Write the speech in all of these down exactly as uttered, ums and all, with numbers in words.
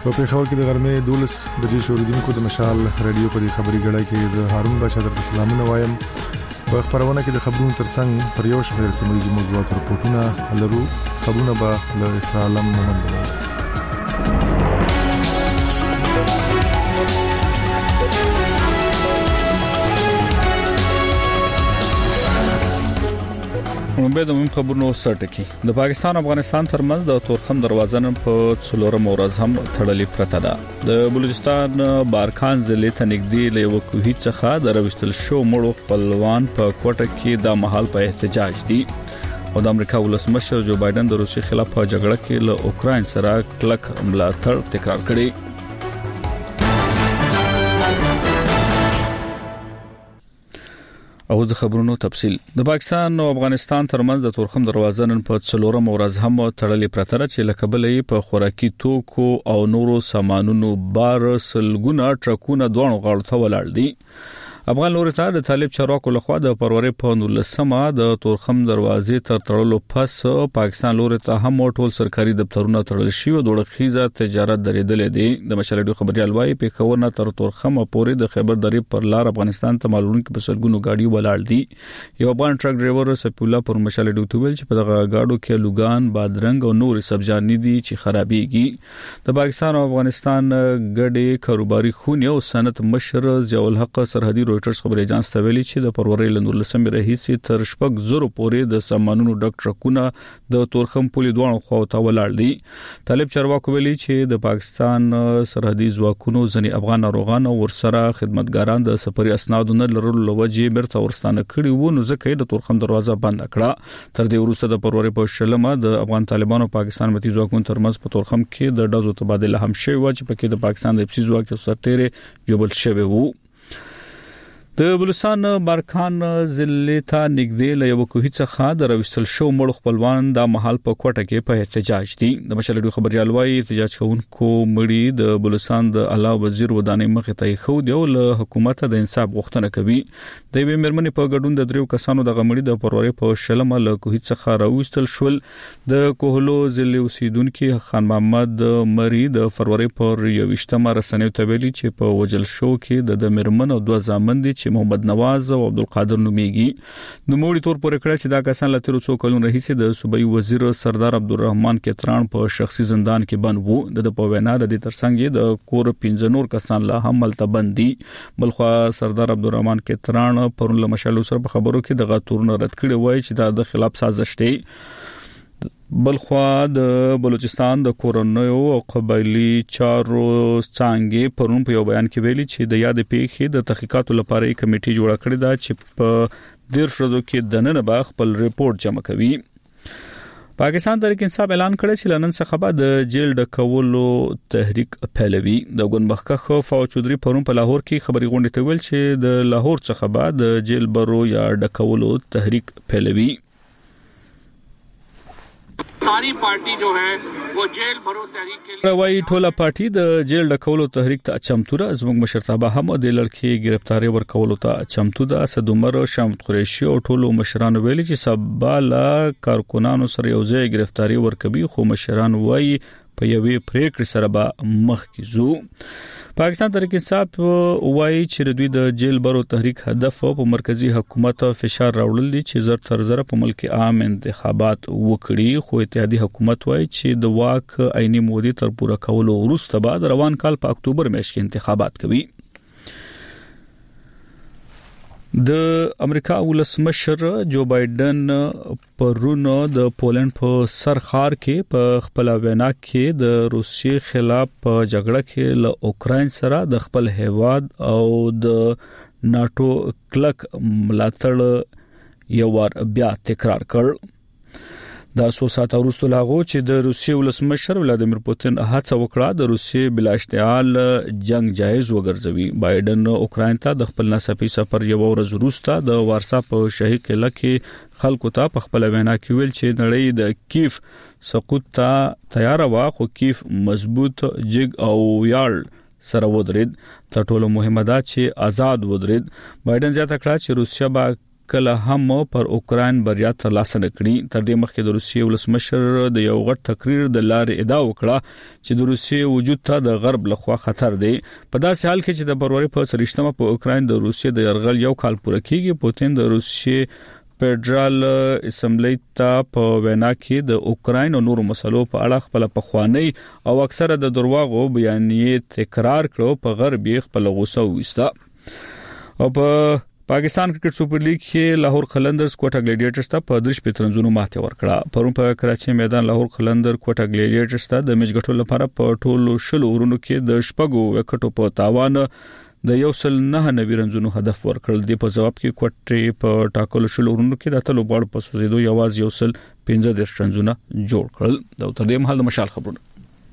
په پیښور کې د غرمې دولس بجې شوریدونکو د مشال رادیو په خبري غړای کې زه هارون بشا در سلامونه وایم. په خبرونه کې د خبرونو ترڅنګ پر یو شمېر سیمه ییزو موضوعاتو راپورټونه لرو. خبرونه به له اسرائیل مومند موږ د مهم خبرونو سرټکی د پاکستان افغانستان ترمنځ د تورخم دروازه نن په څلورم ورځ هم تړلې پرته ده. د بلوچستان بارکان ضلع ته نږدې له وکوهي څخه د رويستل شو مړو خپلوان په کوټه کې د محل په احتجاج دي او د امریکا ولسمشر جو بایدن د روسي خلاف په جګړه کې له اوکرين سره کلک ملاتړ تکرار کړی. او د خبرونو تفصيل. د پاکستان او افغانستان ترمنځ د تورخم دروازه نن په څلورم ورځ هم تړلې پرته ده چې لکبلې په خوراکي توکو او نورو سامانونو بار سلګونه ټرکونه دوه غاړو ته ولاړ دي. افغان لوري ته د طالب چارواکو لخوا د پروري په نولسمه د تورخم دروازې تر تړلو پس پاکستان لوري ته هم ټول سرکاري دفترونه تړل شي او د خيزه تجارت درېدلې دي. د مشالډو خبري الوای په کورنه تر تورخم پورې د خیبر درې پر لار افغانستان ته معلومون کې په سلګونو گاډي ولاړ دي. یو افغان ټرک ډرایور سپی الله پر مشالډو تویل چې په دغه گاډو کې لوګان بادرنګ او نور سبزیانې دي چې خرابېږي. د پاکستان او افغانستان ګډي کاروباري خونی او صنعت مشر ضیاء الحق سرحدي رويټرز خبري اجانس ته ویلي چې د پروري لنورلسمې رئیس تر شپږ زره پورې د سامانونو ډک ټرکونه د تورخم پولي دوه خو ته ولاړ دي. طالب چارواکو ویلي چې د پاکستان سرحدي ځواکونو ځنی افغان ناروغان او ورسره خدمتګاران د سفري اسنادو نه لرلو لوجه برته ورستانه کړي وو نو ځکه د تورخم دروازه بند کړه. تر دې وروسته د پروري په شلمه د افغان طالبانو پاکستان متي ځواکونو ترمنځ په تورخم کې د ډزو تبادله هم شوی و چې پکې د پاکستان د اپسي ځواک او سرتیري جوبل شوی وو. د بلوچستان بارکان ضلع ته نږدې له یو کوهي څخه د رويستل شو مړو خپلوان د محل په کوټه کې په احتجاج دي. د مشالډو خبري الوای احتجاج کوونکو مړي د بلوچستان د اعلی وزیر ودانې مخې ته خو دی او له حکومت د انصاف غوښتنه کوي. د وی مرمنې په ګډون د دریو کسانو د غمړي د پروري په شلمه له کوهي څخه رويستل شول. د کوهلو ضلع اوسیدونکو خان محمد مری د فروری پر یوشتمه رسنیو ته ویلي چې په وجل شو کې د مرمن او دوه ځامن دي محمد نواز او عبدالقادر نومیږي. نو موړي تور پورې کړه چې دا کسان له تیر څو کلونو راهیسې د صوبایي وزیر سردار عبدالرحمن کتران په شخصي زندان کې بند وو. د په وینا د ترڅنګ د کور پنځه نور کسان له هم ملته بندي. بلخو سردار عبدالرحمن کتران پرون له مشالو سره په خبرو کې د غاتورن رد کړي وای چې دا د خلاف سازش دی. بلخو د بلوچستان د کورونیو او قبایلی چارو څنګه پرون په یو بیان کې ویلي چې د یاد پیښې د تحقیقاتو لپاره یو کمیټه جوړه کړې ده چې په ډیر شوزو کې د نن به خپل ریپورت جمع کوي. پاکستان تحریک انصاف اعلان کړی چې لنن څخه به د جیل د کولو تحریک پیلوي. د ګونبخکه فوج چودري پرون په لاهور کې خبري غونډه ته ویل چې د لاهور څخه به د جیل برو یا د کولو تحریک پیلوي. सारी पार्टी जो है वो जेल भरो तहरीक के लिए روای ټوله پارټي د جیل ډکولو تحریک ته چمتو ده. زموږ مشرتابه هم د لړکی گرفتاری ورکولو ته چمتو ده. صدومر شمت قریشي او ټولو مشران ویلي چې سباله کارکونانو سره یو ځای گرفتاری ورکوي خو مشران وایي په یوې پریکړې سره به مخ کیږو. پاکستان تحریک انصاف وایي چې د دوی د جیل برو تحریک هدف په مرکزی حکومت فشار راوړل دي چې زر تر زر په ملک عام انتخابات وکړي. خو اتحادیه حکومت وایي چې د واک عیني مودې تر پوره کولو وروسته بعد روان کال په اکتوبر میاشت کې انتخابات کوي. د امریکا ولسمشر جو بایدن پرون د پولند په سرخار کې په خپل وینا کې د روسي خلاف په جګړه کې له اوکرين سره د خپل هیواد او د ناتو کلک ملاتړ یو ور بیا تکرار کړ. دا څو ساعته وروسته لاغو چې د روسي ولسمشر ولادیمیر پوتین هڅه وکړه د روسي بلا اشتعال جنگ جایز وګرځوي. بایدن اوکرين ته د خپل ناڅاپي سفر یو ورځ وروسته د وارسا په شاهي قلعه کې خلکو ته په خپل وینا کې ویل چې نړۍ د کیف سقوط ته تیار و خو کیف مضبوط جګ او یال سره ودرید. تر ټولو مهمه ده چې آزاد ودرید. بایدن زیاته کړه چې روسیا به کله هم پر اوکرين بریا ترلاسه نکړي. تر دې مخکې د روسیې ولسمشر د یو غټ تقریر د لارې ادعا وکړه چې د روسیې وجود ته د غرب لخوا خطر دی. په داسې حال کې چې د فروری په سرشتمه په اوکرين د روسیې د يرغل یو کال پوره کیږي، پوتین د روسیې فدرال اسمبلی ته په وینا کې د اوکرين او نورو مسلو په اړه خپل پخوانی او اکثره د درواغو بیانیې تکرار کړو. په غرب یې خپل غوسه وستا. او په پاکستان کرکټ سپر لیګ کې لاهور قلندرز کوټا ګلیډیټرز ته په درش پترنځونو ماته ورکړه. پرون په کراچي میدان لاهور قلندر کوټا ګلیډیټرز ته د میچ ګټلو لپاره په ټولو شلو ورونو کې د شپږو وکټو په تاوان د یو سل نه نوي رنزونو هدف ورکړل. د په جواب کې کوټي په ټاکلو شلو ورونو کې د اتلو بال په سوزیدو یواز یو سل پنځه دیرش رنزونه جوړ کړل. دا تر دې مهال د مشال خبرونه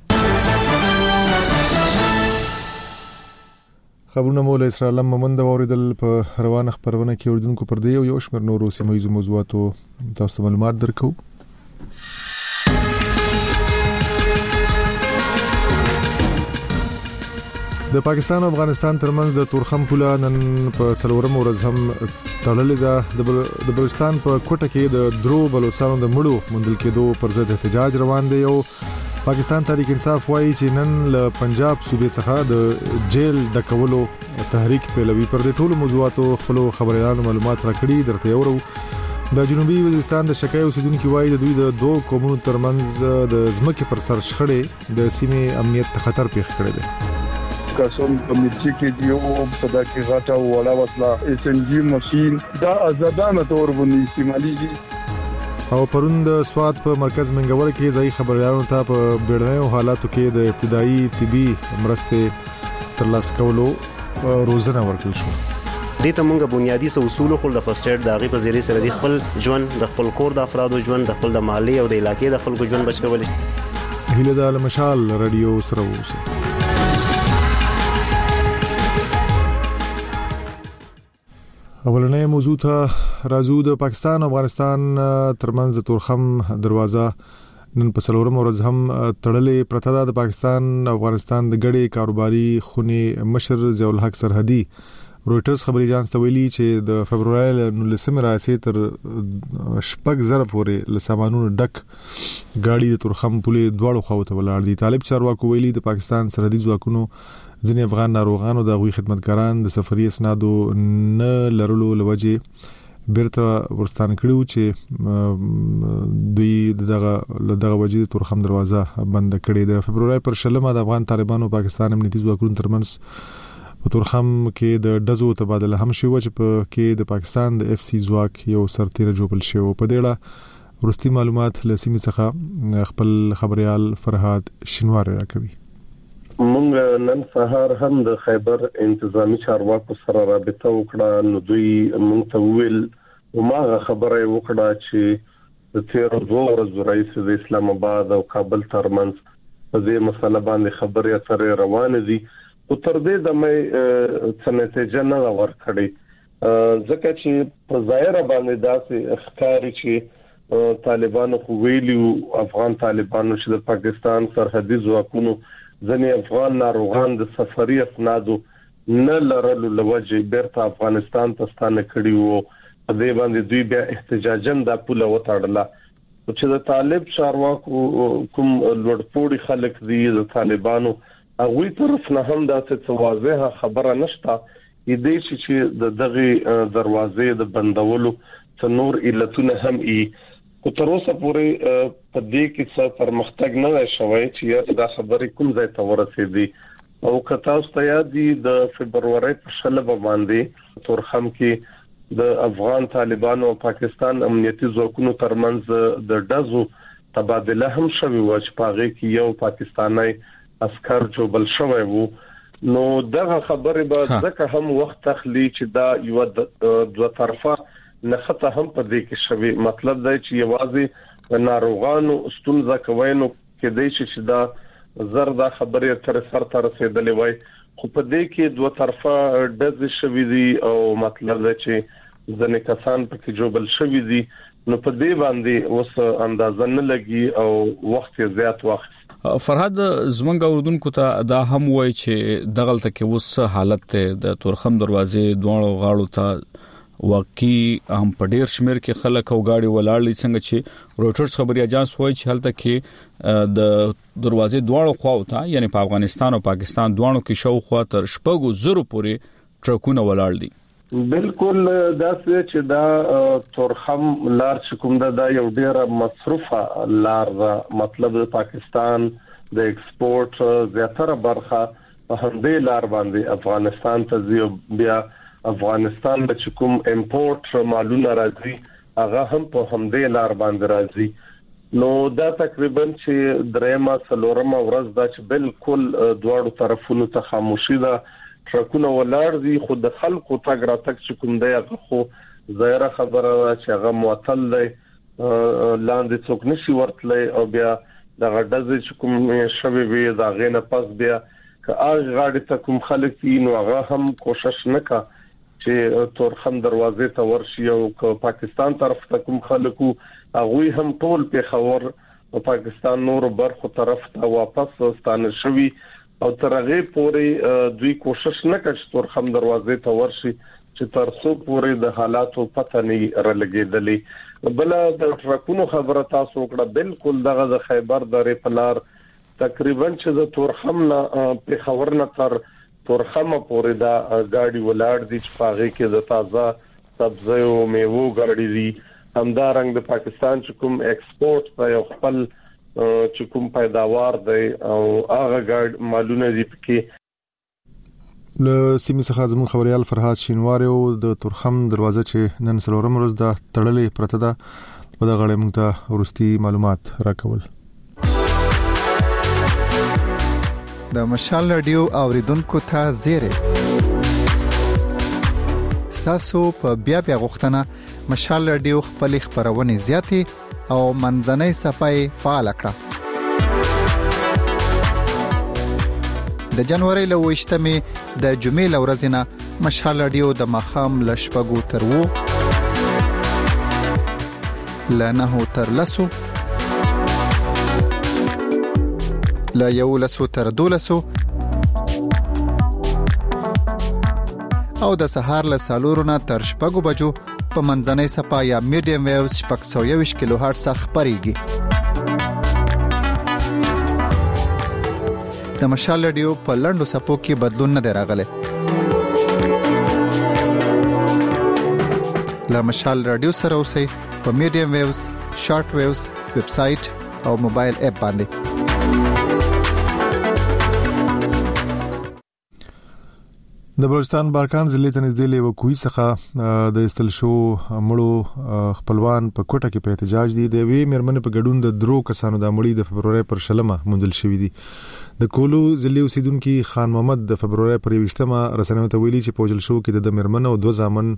خبرونه مول اسرائیل ممند اوریدل. په روانه خبرونه کې اوریدونکو پر دی یو شمېر نورو سیمایي موضوعاتو تاسو معلومات درکو. د پاکستان او افغانستان ترمنځ د تورخم پوله نن په څلورم ورځ هم تړلې ده. د بلوچستان په کوټه کې د درو بلوچستانو د مړو مندل کېدو پر ضد احتجاج روان دی. او پاکستان تحریک انصاف وایي چې نن له پنجاب صوبې څخه د جیل ډکولو تحریک پیلوي. پر دې ټولو موضوعاتو خپل خبريالانو معلومات راکړي درته ورو. د جنوبي وزیرستان د شکای اوسیدونکو وایي د دوی د دوه قومونو ترمنځ د ځمکې پر سر شخړې د سیمې امنیت ته خطر پیښ کړی دی. کسان کمیټې کې دیو په دغه غاټه وړه وسله اس ان جی ماشين دا آزادانه تور باندې استعماليږي. او پرون د سواد په مرکز منګور کې ځای خبريالانو ته په بیړنیو حالاتو کې د ابتدایي طبي مرستې ترلاسه کولو روزنه ورکړل شو. دې ته موږ بنیادی اصول خو د فرست ایډ دغه په ذریعہ سره د خپل ژوند د خپل کور د افرادو ژوند د خپل د محلي او د علاقې د خلکو ژوند بچ کول. هله د مشال رادیو سره اوسه. اولنې موضوع ته راځو. د پاکستان او افغانستان ترمنځ د تورخم دروازه نن په څلورم ورځ هم تړلې پرته ده. د پاکستان او افغانستان د ګډې کاروباري خونې مشر ضیاء الحق سرحدي رويټرز خبري اژانس ته ویلي چې د فبرवरी نولسمه راځي تر شپږ زره پورې له سامانونو ډک گاډي د تورخم پولې دواړو خواو ته ولاړ دي. طالب چارواکو ویلي د پاکستان سرحدي ځواکونو ځینې افغان ناروغانو د غوي خدمتګاران د سفري اسنادو نه لرلو لوجه بیرته ورستان کړو چې دوی دغه دغه وجې تورخم دروازه بند کړې ده. فبرवरी پر شلمه د افغان طالبانو پاکستان امنیتي ځواکونو ترمنځ په تورخم کې د ډزو تبادله هم شوه چې په کې د پاکستان د اف سی ځواک یو سرتیره جوړل شو. په دې اړه ورستي معلومات لسیمه څخه خپل خبريال فرهاد شینوار راکوي. مونږ نن سهار هم د خیبر انتظامی چارواکو سره رابطه وکړه. نو دوی مونږ ته ویل وماغه خبره وکړه چې د تیر دوه ورځې رئیس د اسلام آباد او کابل ترمنځ په دې مسله باندې خبرې اترې روانې دي. او تر دې د مې څه نتیجه نه ورکړي ځکه چې په ظاهر باندې داسې ښکاري چې طالبانو خو ویلي افغان طالبانو چې د پاکستان سرحدي ځواکونو ځنې افغان ناروغان د سفري اسنادو نه لرلو لوجه بیرته افغانستان ته ستانه کړي وو. په دې باندې دوی بیا احتجاجاً د پوله وتاړله چې د طالب چارواکو کوم لوړپوړي خلک دي د طالبانو هغه طرف نه هم داسې واضحه خبره نشته دې چې د دغه دروازې د بندولو څنور علتونه هم ای کو تر اوسه پورې په دې کې څه پرمختګ نه شوی چې دا خبرې کوم ځای ته ورسېدي. او کتا استیادي د فبرवरी په شلبه باندې تورخم کې د افغان طالبانو او پاکستان امنیتي ځواکونو ترمنځ د ډزو تبادله هم شوی و چې پاغه کې یو پاکستانی عسكر جوړل شوی وو. نو دغه خبرې به ځکه هم وخت تخلي چې دا یو دوه طرفه نخته هم په دې کې شوی. مطلب دا چې یوازې ناروغانو ستونزه کوینو کې دی چې دا زردا خبرې تر سر ته رسیدلې وای خو په دې کې دوه طرفه ډز شوی دي او مطلب دا چې ځنې کسان پکې جوړل شوی دي. نو په دې باندې اوس اندازه نه لګي او وخت زیات وخت. فرهاد زمونږ اوردونکو ته دا هم وای چې دغلته کې اوس حالت د تورخم دروازې دوه غاړو ته واقعي هم په ډیر شمیر کې خلک او گاډي ولاړ څنګه چې رويټرز خبري اجانس وایي چې هلته کې د دروازې دواړو خواو ته یعنی په افغانستان او پاکستان دواړو کې شاوخوا تر شپږو زرو پورې ټرکونه ولاړ دي. بالکل دا چې دا تورخم لار چې کوم دا یو ډیره مصرفه لار مطلب د پاکستان د ایکسپورټ زیاتره برخه په همدې لار باندې افغانستان ته ځي بیا افغانستان د کوم امپورټ مالونه راځي هغه هم په همدې لار باندې راځي نو دا تقریبا چې درېما څلورمه ورځ دا چې بالکل دواړو طرفونو ته خاموشي ده ټرکونه ولاړ دي خو د خلکو تګ راتګ چې کوم دی هغه خو ظاهره خبره ده چې هغه معطل دی لاندې څوک نشي ورتلای او بیا د غډز چې کوم شوي وي دا غینه پس بیا که هغه غاډي ته کوم خلک دي نو هغه هم کوشش نکا چې تورخم دروازې ته ورشي او که پاکستان طرف ته کوم خلکو هغه هم ټول په خبر او پاکستان نور برخو طرف ته واپس ستانه شوي او ترغه پوري دوی کوشش نکړي چې تورخم دروازې ته ورشي چې ترڅو پوري د حالاتو پته نه رلګېدلې بل د ټرکونو خبره تاسو کړه بالکل دغه د خیبر درې پلار تقریبا چې د تورخم نه په خبر نه تر تورخم پورې دا گاډي ولاړ دي چې پاغه کې د تازه سبزی او میوه گاډي دي همدارنګ د پاکستان چې کوم ایکسپورټ په یو خپل چې کوم پیداوار دی او هغه گاډ مالونه دي پکې له سیمې څخه زموږ خبريال فرهاد شینواری او د تورخم دروازه چې نن څلورم ورځ دا تړلې پرته ده په دغه اړه موږ ته ورستي معلومات راکول. د مشال رادیو اوریدونکو ته زیره ستاسو په بیا بیا غوښتنه مشال رادیو خپل خبرونه زیاتې او منځنۍ صفای فعال کړه. د جنوري له وشتمې د جمعې لورځ نه مشال رادیو د مخام لشپګو تر وو لنه تر لسو لا یو لسو تر دولسو او د سهار له سالورونه تر شپږو بجو په منځنۍ صفا یا میډیم ویوز شپږ سوه یوویشت کیلو هرتز خبريږي. د مشال رادیو په لنډو صفو کې بدلون نه دی راغلی. له مشال رادیو سره اوسئ په میډیم ویوز شارټ ویوز ویب سټ او موبایل اپ باندې. د بلوچستان بارکان ضلع ته نږدې له وکوي څخه د استل شو مړو خپلوان په کوټه کې په احتجاج دي د وی مرمنه په ګډون د درو کسانو د مړی د فبرवरी پر شلمه موندل شوې دي. د کولو ضلع اوسیدونکو خان محمد د فبرवरी پر وشتمه رسنیو ته ویلي چې پوجل شو کې د مرمنه او دوه ځامن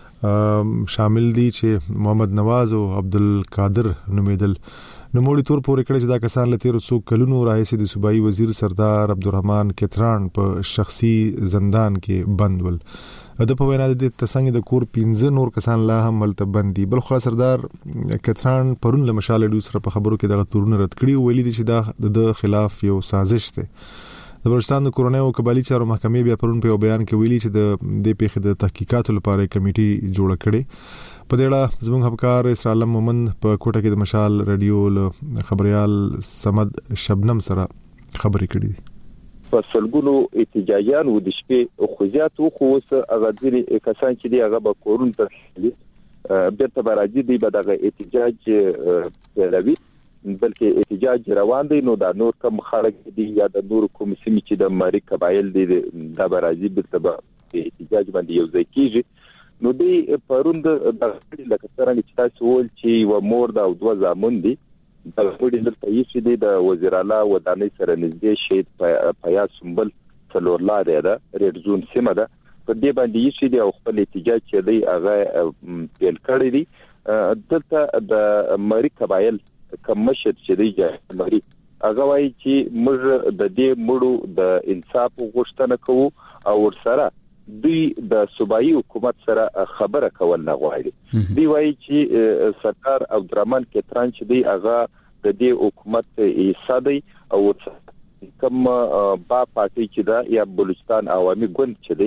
شامل دي چې محمد نواز او عبدالقادر نومیدل. نو موړي تور پورې کړی چې دا کسان لته رسو کلونو راځي د صوبایي وزیر سردار عبدالرحمن کتران په شخصي زندان کې بند ول. د په وینا د تسنګ د کور پنځه نور کسان لا هم ملته بندي. بل خو سردار کتران پرون له مشال ډو سره په خبرو کې دغه تورونه رد کړی ویلي دي چې دا د خلاف یو سازش ده. د بلوچستان د کورونای او قبالي چارو محکمې بیا پرون په بیان کې ویلي چې د د پیښې د تحقیقاتو لپاره کمیټي جوړه کړي. په دې اړه زموږ همکار اسرائیل مومن په کوټه کې د مشال رادیو خبريال سمد شبنم سره خبرې کړې دي. په سلګونو احتجاجيان و د شپې خوځات او خو اوس هغه ځینې کسان چې دی هغه به کورون ته بیرته راځي دی به دغه احتجاج پیلوي بلکې احتجاج روان دی. نو دا نور کوم خلک دي یا د نور کوم سیمې چې د مری قبایل دي دا به راځي بیرته به احتجاج باندې یو ځای کیږي. نو دی پروند د لکه څنګه چې تاسو ول چې و مور دا دوه زامن دي د وړي دلته یې دي د وزیر اعلی ودانۍ سره نږدې شهید پیا سمبل څلور لارې ده ریډ زون سیمه ده په دې باندې یې دي او خپل احتجاج چې دی هغه پیل کړی دي. دلته د مری قبایل کوم مشر چې دی مری هغه وایي چې موږ د دې مړو د انصاف غوښتنه کوو او ورسره دوی د صوبایي حکومت سره خبره کول نه غواړي. دی وایي چې سردار عبدالرحمن کتران چې دی هغه د دې حکومت حصہ دی او کوم با پارټي چې دا یا بلوچستان عوامي ګوند چې دی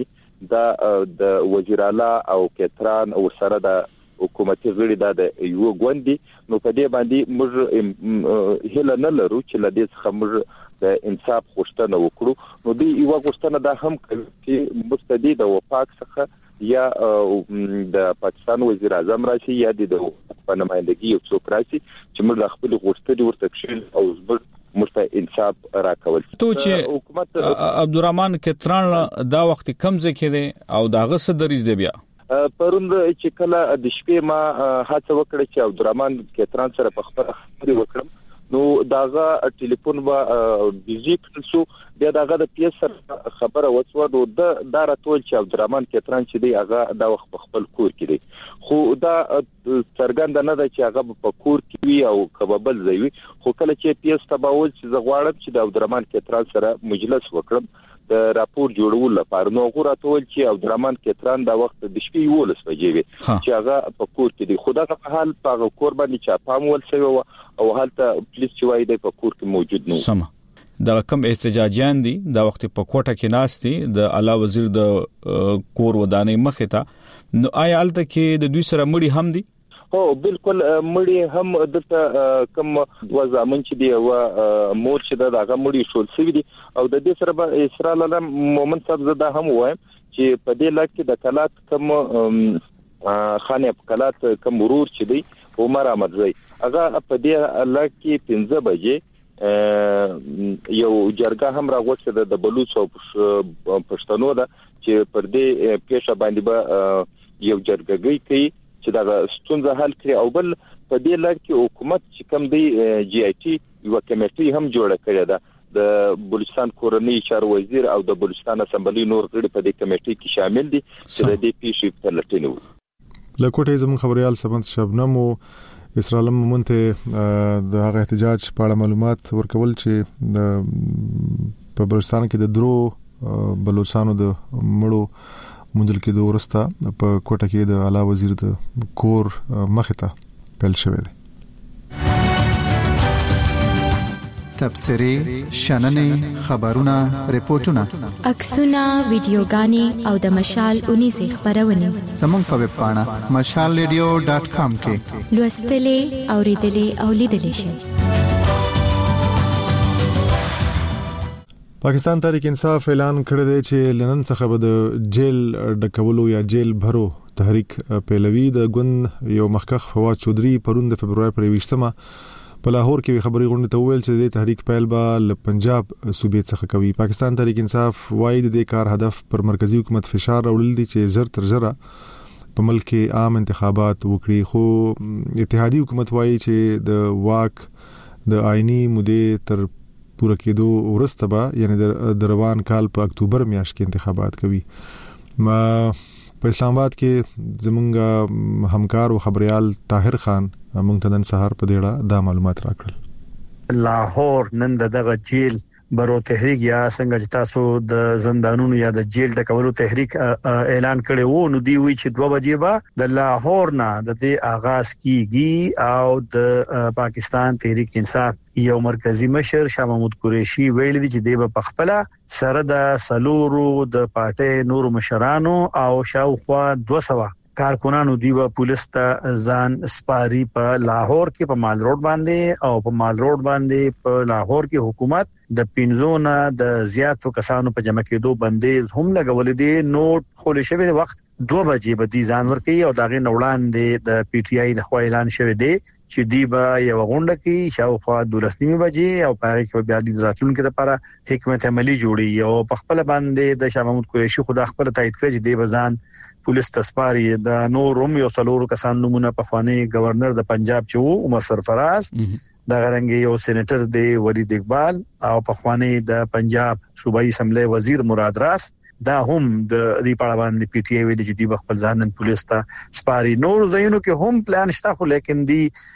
دا د وزیر اعلی او کتران او سره د حکومتي غړي د یو غوندي نو په دې باندې موږ هله نه لرو چې لدې څخه موږ د انصاف غوښتنه وکړو نو دی یو غوښتنه دا هم کوي چې مستدی د وفاق څخه یا د پاکستان وزیر اعظم راشي یا د په نمائندګي یو څوک راشي چې موږ خپل غوښتنې ورته کړل او زبر مست انصاف راکول ته چې حکومت عبدالرحمن کتران دا وخت کم ځکه دی او دا غصه دریز دی بیا پروند چې کله د شپې ما هڅه وکړه چې عبدالرحمن کتران سره په خبره خبرې وکړم نو داغه ټلیفون با بيزي کړسو بیا داغه د پیس سره خبره وڅو نو د دا راتول چې عبدالرحمن کتران چې دی هغه دا وخت خپل کور کې دی خو دا څرګند نه ده چې هغه په کور کې وي او کبابل زوي خو کله چې پیس تباول چې زغواړم چې د عبدالرحمن کتران سره مجلس وکړم د راپور جوړول لپاره نو غوړاتول چې عبدالرحمن کتران دا وخت د شپې یولس بجې وي چې هغه په کور کې دی خدا په حال په کور باندې چاپام ول شوی او حالت پولیس چې وایي د په کور کې موجود نو سم دا کم احتجاجیان دي دا وخت په کوټه کې ناشتي د اعلی وزیر د کور ودانې مخه ته نو آیا الته کې د دوی سره مړي هم دي هو بالکل مړي هم دته کم وزامن چې دی او مور چې دا هغه مړي شول سوي دي او د دې سره به اسرائیل له مومن صاحب زده هم وایم چې په دې لکه کې د کلات کم خانه په کلات کم ورور چې دی عمر احمدزی هغه په دې لکه کې پنځه بجې یو جرګه هم راغوښته د بلوچ او پښتنو ده چې پر دې پیښه باندې به یو جرګه کوي چې دا ستونزه حل کړي او بل په دې لړ کې حکومت چې کوم دی جی آی ټي یو کمیټي هم جوړه کړې ده د بلوچستان کورنۍ چارو وزیر او د بلوچستان اسمبلی نور غړي په دې کمیټي کې شامل دي چې د دې پیښې په لټه وي لکوټه زمون خبريال سمند شبنم او اسرائیل مونته د هغه احتجاج په اړه معلومات ورکول چې د په بلوچستان کې د درو بلوچستانو د مړو مندل کې د ورستا په کوټه کې د اعلی وزیر د کور مخه ته پیل شوې ده تبصري شننې خبرونه ریپورتونه عکسونه ویډیوګانې او د مشال اونیزه خبرونه زموږ په ویب پاڼه مشال ریډیو ډاټ کام کې لوستلې اوریدلې او لیدلې شئ پاکستان تحریک انصاف اعلان کړی دی چې لنن څخه به د جیل ډکولو یا جیل بھرو تحریک پیلوي د ګوند یو مخکخ فواد چودري پروند فبرवरी پر ویشتمه په لاهور کې خبري غونډه ته ویل چې د تحریک پیل به ل پنجاب صوبې څخه کوي پاکستان تحریک انصاف وايي د کار هدف پر مرکزی حکومت فشار راوړل دي چې زر تر زره په ملک کې عام انتخابات وکړي خو اتحادی حکومت وايي چې د واک د آئینی مودې تر پوره کېدو ورسته به یعنی د روان کال په اکتوبر میاشت کې انتخابات کوي ما په اسلام آباد کې زمونږ همکار او خبريال طاهر خان مونږ ته نن سهار په دیړه دا معلومات راکړل لاهور نن دغه جیل برو تحریک یا څنګه چې تاسو د زندانونو یا د جیل ډکولو تحریک اعلان کړي وو نو دی وی چې دوه بجې به د لاهور نه د دې آغاز کیږي او د پاکستان تحریک انصاف یو مرکزی مشر شاه محمود قریشی ویل دي چې دی په خپل سره د سلورو د پارټي نور مشرانو او شاوخوا دوه سوه کارکونانو دیو پولیس ته ځان سپاری په لاهور کې په مال روډ باندې او په مال روډ باندې په لاهور کې حکومت د پینځونه د زیاتو کسانو په جمع کېدو بندیز هم لګول دي نوٹ خولې شوی د وخت دوه بجې به دي ځان ورکي او داغه نوړاندې د پی ټی آی د خو اعلان شوی دی چې دی به یو غونډه کې شاوخوا دولسنیمه بجې او پاره کې بیا د راتلونکو لپاره حکمت عملی جوړي او په خپل باندې د شاه محمود قریشی خدا خپل تایید کړی چې دی بزان پولیس تسپاری د نورم یو څلورو کسان نمونه په خواني گورنر د پنجاب چې وو عمر سرفراز دا غرنګي یو سېنیټر دی ولید اقبال او په خواني د پنجاب صوبایي اسمبلی وزیر مراد راس دا هم د دې په اړه باندې پی ټی آی ویل چې دی خپل ځانن پولیس ته سپاری نور زینو کې هم پلان شته خو لیکن دی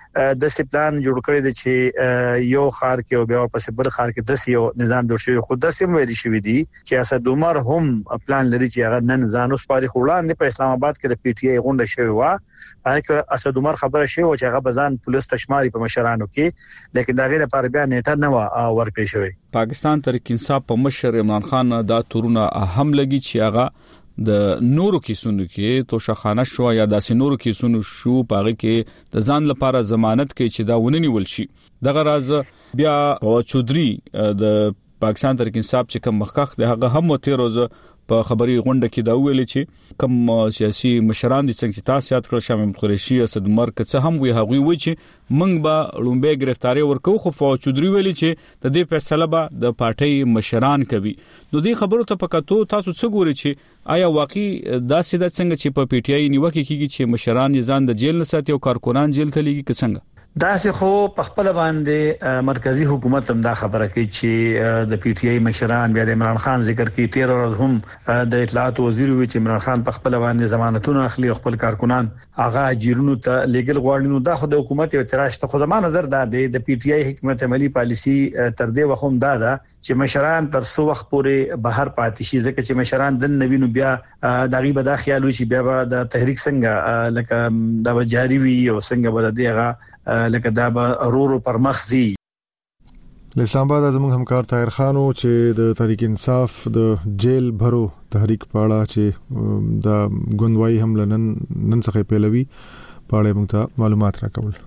د سی پلان جوړ کړی دی چې یو خار کې او بیا پس بل خار کې د یو نظام جوړ شوی خود د سیم ویل شوی دی چې اسد عمر هم پلان لري چې هغه نن ځانو سپاری خوړاندې په اسلام آباد کې د پی ټی آی غونډه شوی و هغه اسد عمر خبره شوی چې هغه بزان پولیس تشماري په مشرانو کې لیکن دا غیر لپاره بیا نیټه نه و ورکړی شوی پاکستان تحریک انصاف په مشر عمران خان دا تورونه اهم لګي چې هغه د نورو کیسونو کې توشخانه شو یا د سينورو کیسونو شو پاره کې د ځان لپاره ضمانت کوي چې دا ونني ولشي دغه راز بیا او چودري د پاکستان تحریک انصاف چې کوم مخکخ د هغه هم وته روز په خبري غونډه کې دا ویل چې کوم سیاسي مشران دي څنګه تاسو یاد کړل شامل قریشي اسد مرګ څه هم وی هغوی و چې منګ به لومبه گرفتاری ورکو خو فوج چودري ویل چې د دې فیصله به د پارټي مشران کوي نو دې خبرو ته پکاتو تاسو څه ګوري چې آیا واقعي دا سیده څنګه چې په پی ټی آی نیوکه کیږي چې مشران یې ځان د جیل نه ساتي او کارکونان جیل ته لیږي څنګه دا سه خو په خپل باندې مرکزی حکومت هم دا خبره کوي چې د پی ټی آی مشران بیا د عمران خان ذکر کوي تیر ورځ هم د اطلاعات وزیر وی چې عمران خان په خپل باندې ضمانتونه اخلي خپل کارکونان هغه اجیرونو ته لیګل غواړي نو دا خو د حکومت یو اعتراض ته خو زما نظر دا دی د پی ټی آی حکمت عملی پالیسی تر دې وخت دا ده چې مشران تر څو وخت پورې بهر پاتې شي ځکه چې مشران د نوینو بیا د غیبه د خیال وي چې بیا د تحریک څنګه لکه دا جاری وي او څنګه بد دیغه لکه دا به رورو پر مخزي اسلام آباد زموږ همکار طاهر خانو چې د تحریک انصاف د جیل بھرو تحریک پاړه چې د غوندوي هم لنن نن څخه پیلوي پاړه موږ ته معلومات راکول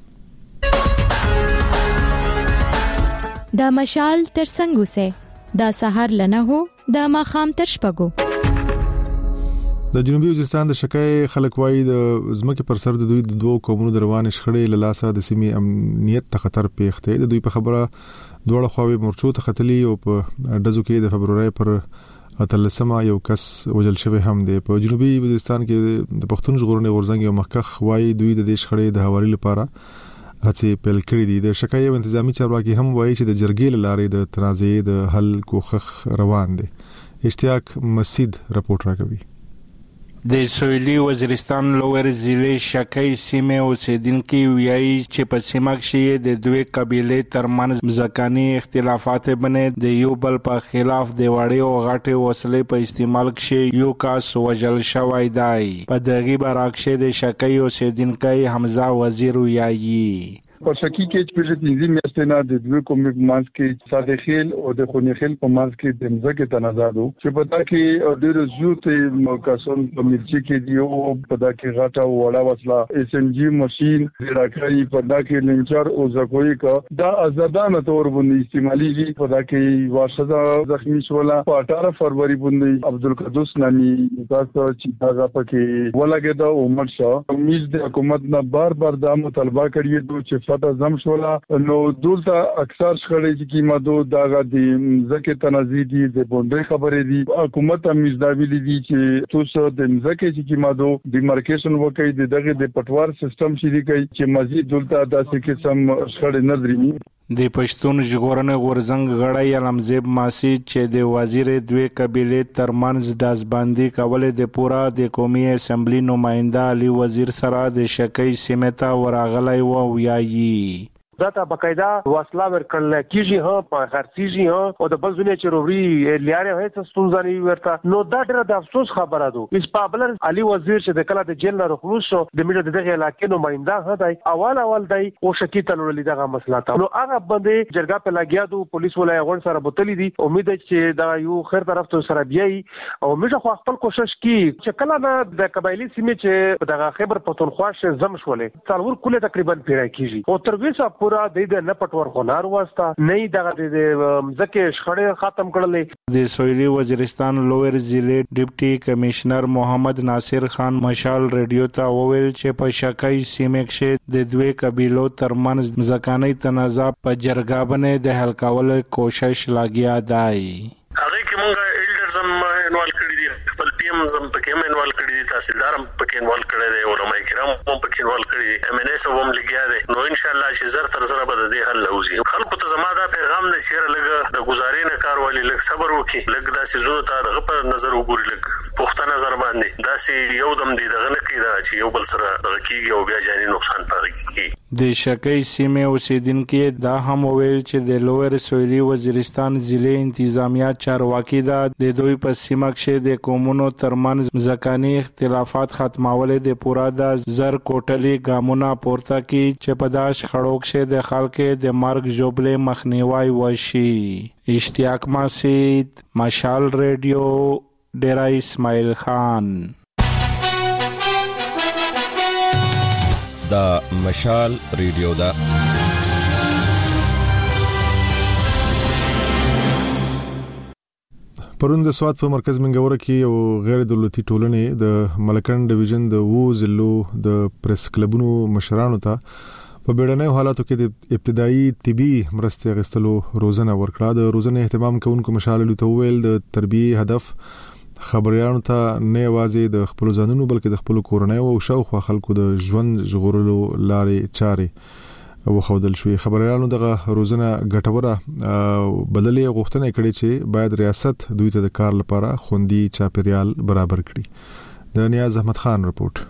دا مشال تر څنګه سه دا سحر لنه هو دا ماخام تر شپګو د جنوبي وزیرستان د شکای خلک وایي د زمکه پر سر د دوی د دوه قومونو د روان شخړې له لاسه د سیمې امنیت ته خطر پیښ دی د دوی په خبره دوړه خواوي مورچو ته خطلي او په دزو کې د فبرवरी پر اتلسمه یو کس وجل شوی هم دی په جنوبي وزیرستان کې د پښتون ژغورنې ورزنګ یو مخکخ وایي دوی د دې شخړې د حوالې لپاره هڅه پیل کړې دي د شکای انتظامی چارواکي هم وایي چې د جرګې لارې د تنازعې د حل کوخخ روان دي اشتیاق مسجد رپورټ راکوي د سویلي وزیرستان لوړ ضلع شکای سیمه اوسیدونکو ویایي چې په سیمه کې د دوه قبيله ترمنځ ځکاني اختلافات باندې د یو بل په خلاف د وړي او غټي وسلې په استعمال کې یو کس وژل شوی دی په دغه برعکس د شکای اوسیدونکو حمزه وزیر ویایي په شکی کې چې په دې میاشتې نه د دوه کومې مانس کې ساده خیل او د خونی خیل په مانس کې د مزګه تنازعو چې په دا کې ډېر زیات موکاسون په مرچي کې دی او په دا کې غاټه وړه وسله اس ام جی ماشين راکړی په دا کې لنچر او زکوي کا دا آزادانه تور باندې استعمالي دي په دا کې واشده زخمی شولا په اٹھارہ فروری باندې عبدالقدوس نامي تاسو چې دا پکې ولګه د عمر شاه امید د حکومت نه بار بار دا مطالبه کړی دوی چې فتا زم شولا نو دولته اکثر شخړې چې کیمادو داغه دي ځکه تنازع دي د بونډي خبرې دي حکومت هم مزداویلي دي چې تاسو د ځکه چې کیمادو ډیمارکیشن وکړي د دغه د پټوار سیستم شری کوي چې مزید دولته داسې قسم شخړې نه درېمي د پښتون ژغورنې غورزنګ غړی علمزیب ماسی چې د وزیر دوه قبيله ترمنځ داسبندي کولې د پورا د قومي اسمبلی نماینده علي وزیر سره د شکای سیمه ورغلای و ویایي دا ته بقاعده وسله ورکړل کیږي ها په خرڅيږي ها او د بل ځنه چروي لیاره هیڅ ستونزه نه ورته نو دا ډېر د افسوس خبره ده چې پابلر علي وزیر چې د کله د جیل نه خلاص شو د میډیا دغه علاقې نماینده هداي اول اول دای او شکی تلول دغه مسله ته نو هغه باندې جرګه په لګیا دو پولیس ولای غون سره بوتلی دي امید چې دا یو خیر طرف ته سره بیاي او میډیا خو خپل کوشش کوي چې کله نه د قبایلی سیمه چې دغه خیبر پختونخوا شه زم شولې څلور کله تقریبا پیرا کیږي او تر وسه پورا د نه پټور خنار واسطه نه دغه د ځکه شخړې ختم کړلې د سویلي وزیرستان لوړ ضلع ډیپټي کمشنر محمد ناصر خان مشال رادیو ته وویل چې په شکای سیمه کې د دوه قبيلو ترمنځ ځکاني تنازع په جرګه باندې د حل کولو کوشش لګیا دی هغه کې مونږه ایلډر زم انوال کړی دي خپل ټیم زم پکې انوال کړی دي تحصیلدار هم پکې انوال کړی دی علماء کرام هم پکې انوال کړی دي ام ان اس هم لګیا دي نو ان شاء الله چې زر تر زر به د حل لوزي خلکو ته زما دا پیغام نه چیرې لګ د گزارې نه کار والی لګ صبر وکي لګ داسې زونه ته دغه په نظر وګوري لګ پوښتنه نظر باندې داسې یو دم دی دغه نه کیدا چې یو بل سره دغه کیږي او بیا ځاني نقصان پاره د شکای سیمه اوسیدونکو دا هم ویل چې د لوړ سویلي وزیرستان ضلع انتظامیه چارواکي دا د دوی په سیمه کې د قومونو ترمنځ ځکاني اختلافات ختمول د پورا د زر کوټلي ګامونه پورته کی چې په داش خړوک شه د خلکو د مرګ جوړلې مخنیوي وشي اشتیاق مسجد مشال رادیو ډیرا اسماعیل خان. دا مشال ریډیو دا پرون د سواد په مرکز منګوره کې یو غیر دولتي ټولنې د ملکن ډیویژن د وو ضلعو د پریس کلبونو مشرانو ته په بیړنیو حالاتو کې د ابتدایي طبي مرستې غوښتلو روزنه ورکړه. د روزنې اهتمام کوونکو مشالو ته ویل د تربیه هدف خبريالانو ته نه یوازې د خپل ځانونو بلکې د خپل کورنۍ او شاوخوا خلکو د ژوند ژغورلو لارې چارې وخودل شوې. خبريالانو دغه روزنه ګټوره بدلې غوښتنه کړې چې باید ریاست دوی ته د کار لپاره خوندي چاپیریال برابر کړي. د نیاز احمد خان رپورت.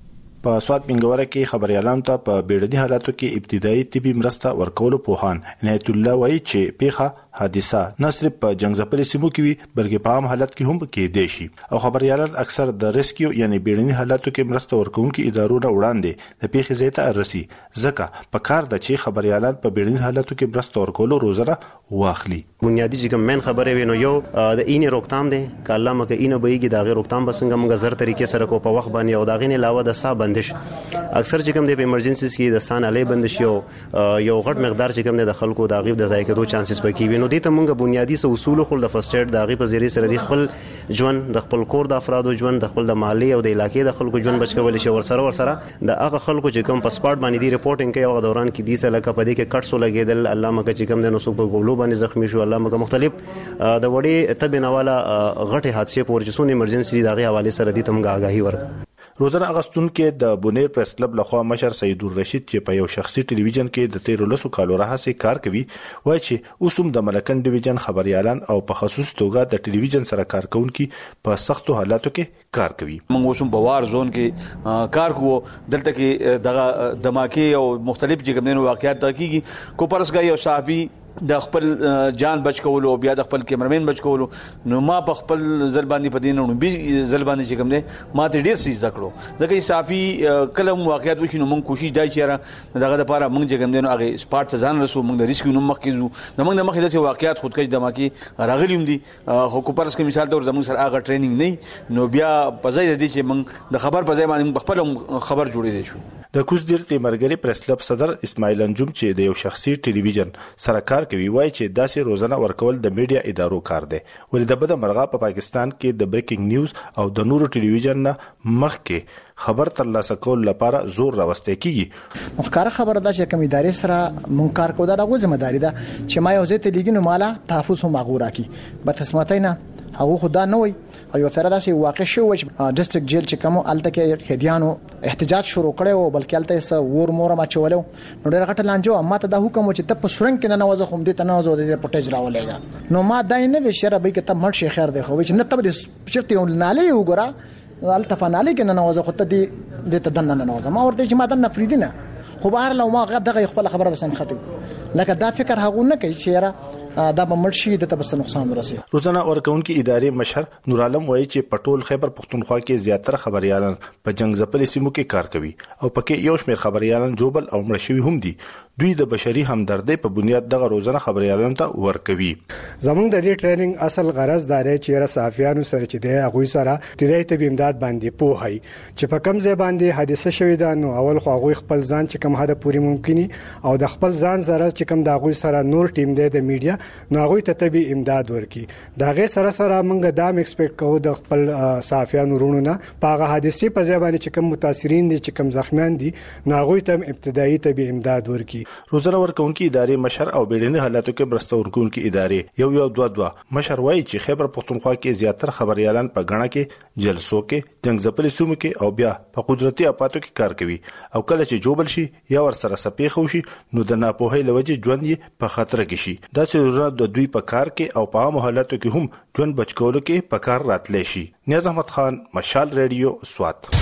په سواد منګوره کې خبريالانو ته په بیړني حالاتو کې ابتدایي طبي مرسته ورکولو پوهان عنایت الله وایي چې پیخه حادثه نه صرف په جنگ ځپلې سیمو کې وي بلکې په عام حالت کې هم کې دي شي او خبريالان اکثر د ریسکیو یعنی بیړني حالاتو کې مرسته ورکوونکو ادارو نه وړاندې د پیخه زیاته ارسي ځکه په کار د چې خبريالان په بیړني حالاتو کې مرسته ورکولو روزنه واخلي. بنیادی چې کوم من خبره وینو یو د اینې روکتام دی کله مکه اینه بهيږي د غیر روکتام بسنګ موږ زر طریقې سره کو په وخت باندې او دا غینه علاوه د صاحب بندش اکثر چې کوم د ایمرجنسیز کې د سان علی بندش یو یو غټ مقدار چې کوم د خلکو د غیب د ځای کېدو چانسز پکې وینو دي ته موږ بنیادی سو اصول خل د فرست ایډ د غیب په ذریعہ سره د خپل ژوند د خپل کور د افرادو ژوند د خپل د محلي او د علاقې د خلکو ژوند بچول شي ور سره ور سره د هغه خلکو چې کوم پاسپورت باندې دی ریپورټینګ کوي او دوران کې دي سره لکه پدې کې کټ سو لګیدل الله مکه چې کوم د نو سو په ګولو باندې زخمی شو الله مکه مختلف د وړي تبنواله غټه حادثه پورجسون ایمرجنسي دغه حواله سره دي تمګه آگاهي ورک. روزنه اغستون کې د بونیر پریس کلب لخوا مشر سید الرشید چې په یو شخصي ټلویزیون کې د تیر لسو کالو راهسي کار کوي وایي چې اوسم د ملکن ډیویژن خبريالان او په خصوص توګه د ټلویزیون سره کار کوونکي په سختو حالاتو کې کار کوي. موږ اوسم په وار زون کې کار کوو دلته کې دغه دماکي او مختلف جګمنو واقعیات دقیقي کو پرسګي او صحافي د خپل جان بچ کولو بیا د خپل کیمرمن بچ کولو نو ما په خپل زلبانی په دینونو به زلبانی چې کوم نه ما ته ډیر سیز دکړو دغه صافي کلم واقعیت وکړو مونږ کوشش دای چیرې دغه لپاره مونږ چې کوم نه هغه سپارټ ځان رسو مونږ د ریسک نو مخکې نو مونږ د مخکې د واقعیت خودکش دماکي راغلیم دي حکومت سره مثال تور زموږ سره هغه ټریننګ نه نو بیا په ځای د دې چې مونږ د خبر په ځای باندې خپل خبر جوړې دي شو. د کوزدیر تیمرګری پریس کلب صدر اسماعیل انجم چې د یو شخصي ټلویزیون سره کار کوي وایي چې داسې روزنه ورکول د میډیا ادارو کار دی ولې د بده مرغه په پاکستان کې د بریکینګ نیوز او د نورو ټلویزیون نه مخکې خبر ترلاسه کول لپاره زور راوستي کیږي. مخکاره خبره ده چې کوم ادارې سره مونږ کار کوو دا غوښمه ذمہداري ده چې ما یو ځای ته لګینو مالا تحفظ هم غوړه کی به تسمتینا هغه خدا نه وي او یو تر داسې واقع شو چې ډیسټریکټ جیل چې کوم الته کې خديانو احتجاج شروع کړي او بلکې الته سه ور مور ما چولو نو ډېر غټ لانجو اما ته د حکم چې ته په سورنګ کې نه نوازه خو دې ته نوازه د پټیج راولېګا نو ما دای نه وشره به کې ته مړ شي خیر دی خو چې نه تبر چرته یو نالي وګوره الته فنالي کې نه نوازه خو ته دې دې ته دنه نه نوازه ما ورته چې ما دنه فریدینه خو بهر لو ما غد دغه خپل خبره بسن خطي لکه دا فکر هغه نه کوي چې دا به مرشي د تبس نقصان ورسي. روزنه ورکونکو ادارې مشر نور عالم وایي چې پټول خیبر پختونخوا کې زیاتره خبريالان په جنگ ځپلې سیمو کې کار کوي او پکې یو شمېر خبريالان جوبل او مړ شوي هم دي. دوی د بشري همدردۍ په بنیاد دغه روزنه خبريالانو ته ورکوي. زموږ د دې ټریننګ اصل غرض دا دی چې را صحافیانو سره چې دی هغه سره ابتدایي طبي امداد باندې پوهای چې په کم ځای باندې حادثه شوې ده نو اول خو هغه خپل ځان چې کم حد پوری ممکني او د خپل ځان سره چې کم د هغه سره نور ټیم دی د میډیا نو هغه ته طبي امداد ورکي. دا غي سره سره موږ دا م ایکسپیکټ کوو د خپل صحافیانو رونو نه په هغه حادثه په ځای باندې چې کم متاثرین دي چې کم زخمیان دي نو هغه ته ابتدایي طبي امداد ورکي. روزنه ورکونکو ادارې مشر او بیړني حالاتو کې مرسته ورکونکو ادارې یو یو دوه دوه مشر وایي چې خیبر پختونخوا کې زیاتره خبريالان په غاڼه کې جلسو کې جنگ ځپلې سیمو کې او بیا په قدرتي اپاتو کې کار کوي او کله چې جوبل شي یا ور سره سپېخ وشي نو د ناپوهۍ لوجه ژوند یې په خطر کې شي. دا چې د دوی په کار کې او په عام حالاتو کې هم ژوند بچ کولو کې په کار راتلی شي. نیاز احمد خان مشال ریډیو سوات.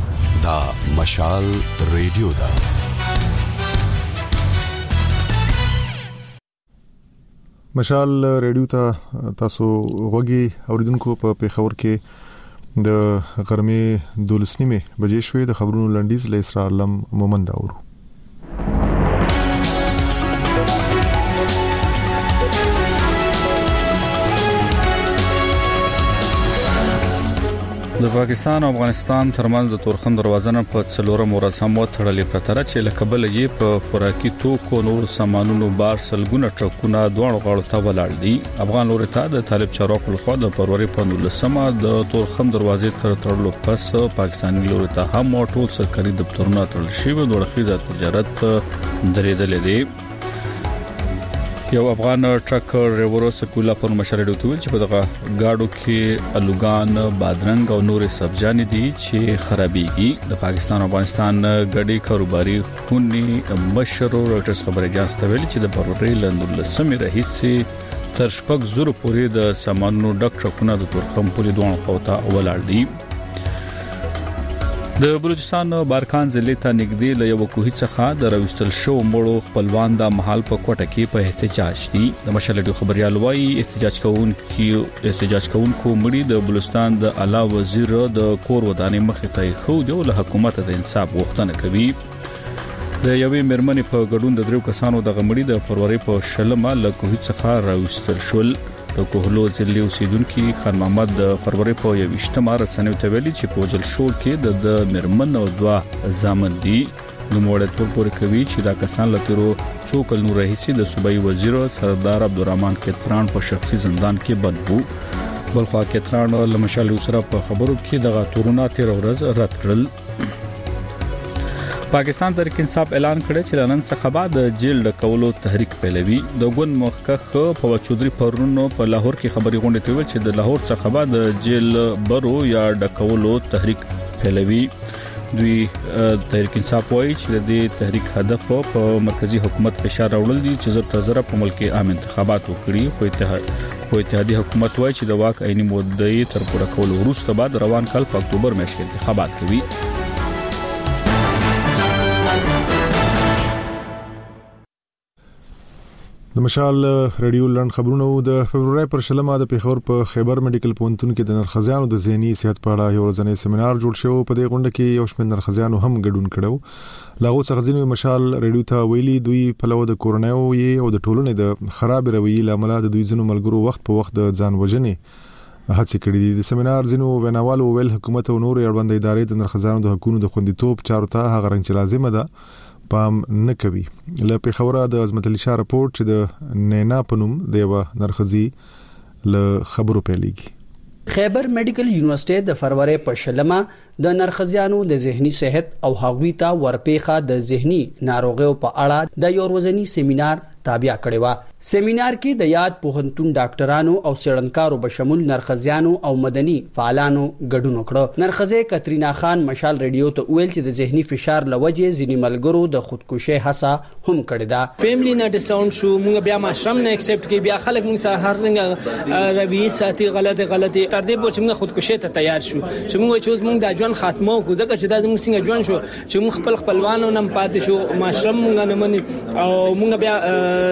دا مشال ریډیو دا مشال ریډیو ته تاسو غوږی اوریدونکو په پیښور کې د غرمې دولس نیمه بجې شوې د خبرونو لنډیز له اسرار علم مومند اورو. د پاکستان او افغانستان ترمنځ د تورخم دروازه نه په څلورم ورځ هم تړلې پرتره چې لکبل یې په خوراکي توکو نور سامانونو بار سلګونه ټرکونه دوه غاړو ته ولاړ دي. افغان لوري ته د طالب چارواکو لخوا د فروری په نولسمه د تورخم دروازې تر تړلو پس پاکستاني لوري ته هم ټول سرکاري دفترونه تړل شوي د ورخیزه تجارت درېدلې دي. یو افغان ټرک ډرایور سکولا پر مشرډو ته ویل چې په دغه گاډو کې الوګان بادرنګ او نورې سبزیانې دي چې خرابېږي. د پاکستان او افغانستان ګډي کاروباري خوني مشر روټرز خبري اجازه ویل چې د فروری لندن لسمه رئیسي تر شپږ زره پورې د سامانونو ډک ټرکونه د تورخم پورې دوه خواته ولاړ دي. د بلوچستان بارکان ضلع ته نږدې له یو کوهي څخه د راوستل شو مړو خپلوان د محل په کوټه کې په احتجاج دي. د مشرلډو خبريال وايي احتجاج کوونکو احتجاج کوونکو مړي د بلوچستان د اعلی وزیر د کور ودانې مخې ته خو د حکومت د انصاف غوښتنه کوي. د یوې مرمنې په ګډون د درو کسانو د غمړي د فروری په شلمه له کوهي څخه راوستل شول. د کوهلو ضلع اوسیدونکو خان محمد د فروری په یوشتمه رسنیو ته ویلي چې په وجل شو کې د مرمن او دوا زامن دي. نو موږ ته پور کوي چې دا کسان لترو څو کل نور رئیسي د صوبایي وزیر سردار عبدالرحمن کتران په شخصي زندان کې بند وو. بلخوا کتران له مشال سره په خبرو کې دغه تورونه تیر ورځ رد کړل. پاکستان تحریک انصاف اعلان کړی چې نن څخه بعد جیل د کولو تحریک پیلوي. د ګوند مخکخ په چودري پرونو په لاهور کې خبري غونډه کوي چې د لاهور څخه بعد جیل برو یا د کولو تحریک پیلوي. دوی تحریک انصاف وایي چې د دې تحریک هدف په مرکزی حکومت فشار راوړل دي چې زر تر زر په ملک عام انتخابات وکړي. خو اتحاد خو اتحادیه حکومت وایي چې د واک عیني مدعي تر پوره کولو وروسته بعد روان کال په اکتوبر میاشت کې انتخابات کوي. د مشال رادیو لند خبرونه د فبرवरी پر شلمه د پیښور په خیبر میډیکل پونتون کې د نرخزیانو د ذهني صحت په اړه یو ورځنی سیمینار جوړ شو. په دې غونډه کې یو شمېر نرخزیانو هم ګډون کړو. لاغو څخه ځینې مشال رادیو ته ویلي دوی په لور د کورونایو او د ټولنې د خراب رویې لامل د دوی ځینو ملګرو وخت په وخت د ځان وژنې هڅې کړې دي. د سیمینار ځینو ویناوالو ویل حکومت او نور اړوند ادارې د نرخزیانو د حقوقو د خوندیتوب چارو ته هغه رنګ چې لازمه ده پام نه کوي. له پیښوره د عظمت علي شاه رپورټ چې د نینا پنوم د یو نرخزي له خبرو پیلېږي. خیبر میډیکل یونیورسيټي د فروری په شلمه د نرخزیانو د ذهني صحت او هغوی ته ورپېخه د ذهني ناروغیو په اړه د یو ورځنی سیمینار تابع کړی و. سیمینار کې د یاد پوهنتون ډاکټرانو او څېړنکارو بشمول نرخزیانو او مدني فعالانو ګډون وکړ. نرخزه کترینا خان مشال رادیو ته ویل چې د ذهني فشار لوجه ځینې ملګرو د خودکشي هڅه هم کړې ده. فیملی نه ډیساوند شو موږ بیا ماشرم نه ایکسپټ کې بیا خلک موږ سره هر رنګ روي ساتي غلطه غلطه تر دې پورې موږ خودکشي ته تیار شو چې موږ چې موږ د ژوند خاتمه کو ځکه چې د موږ څنګه ژوند شو چې موږ خپل خپلوانو نم پاتې شو ماشرم موږ نه مني او موږ بیا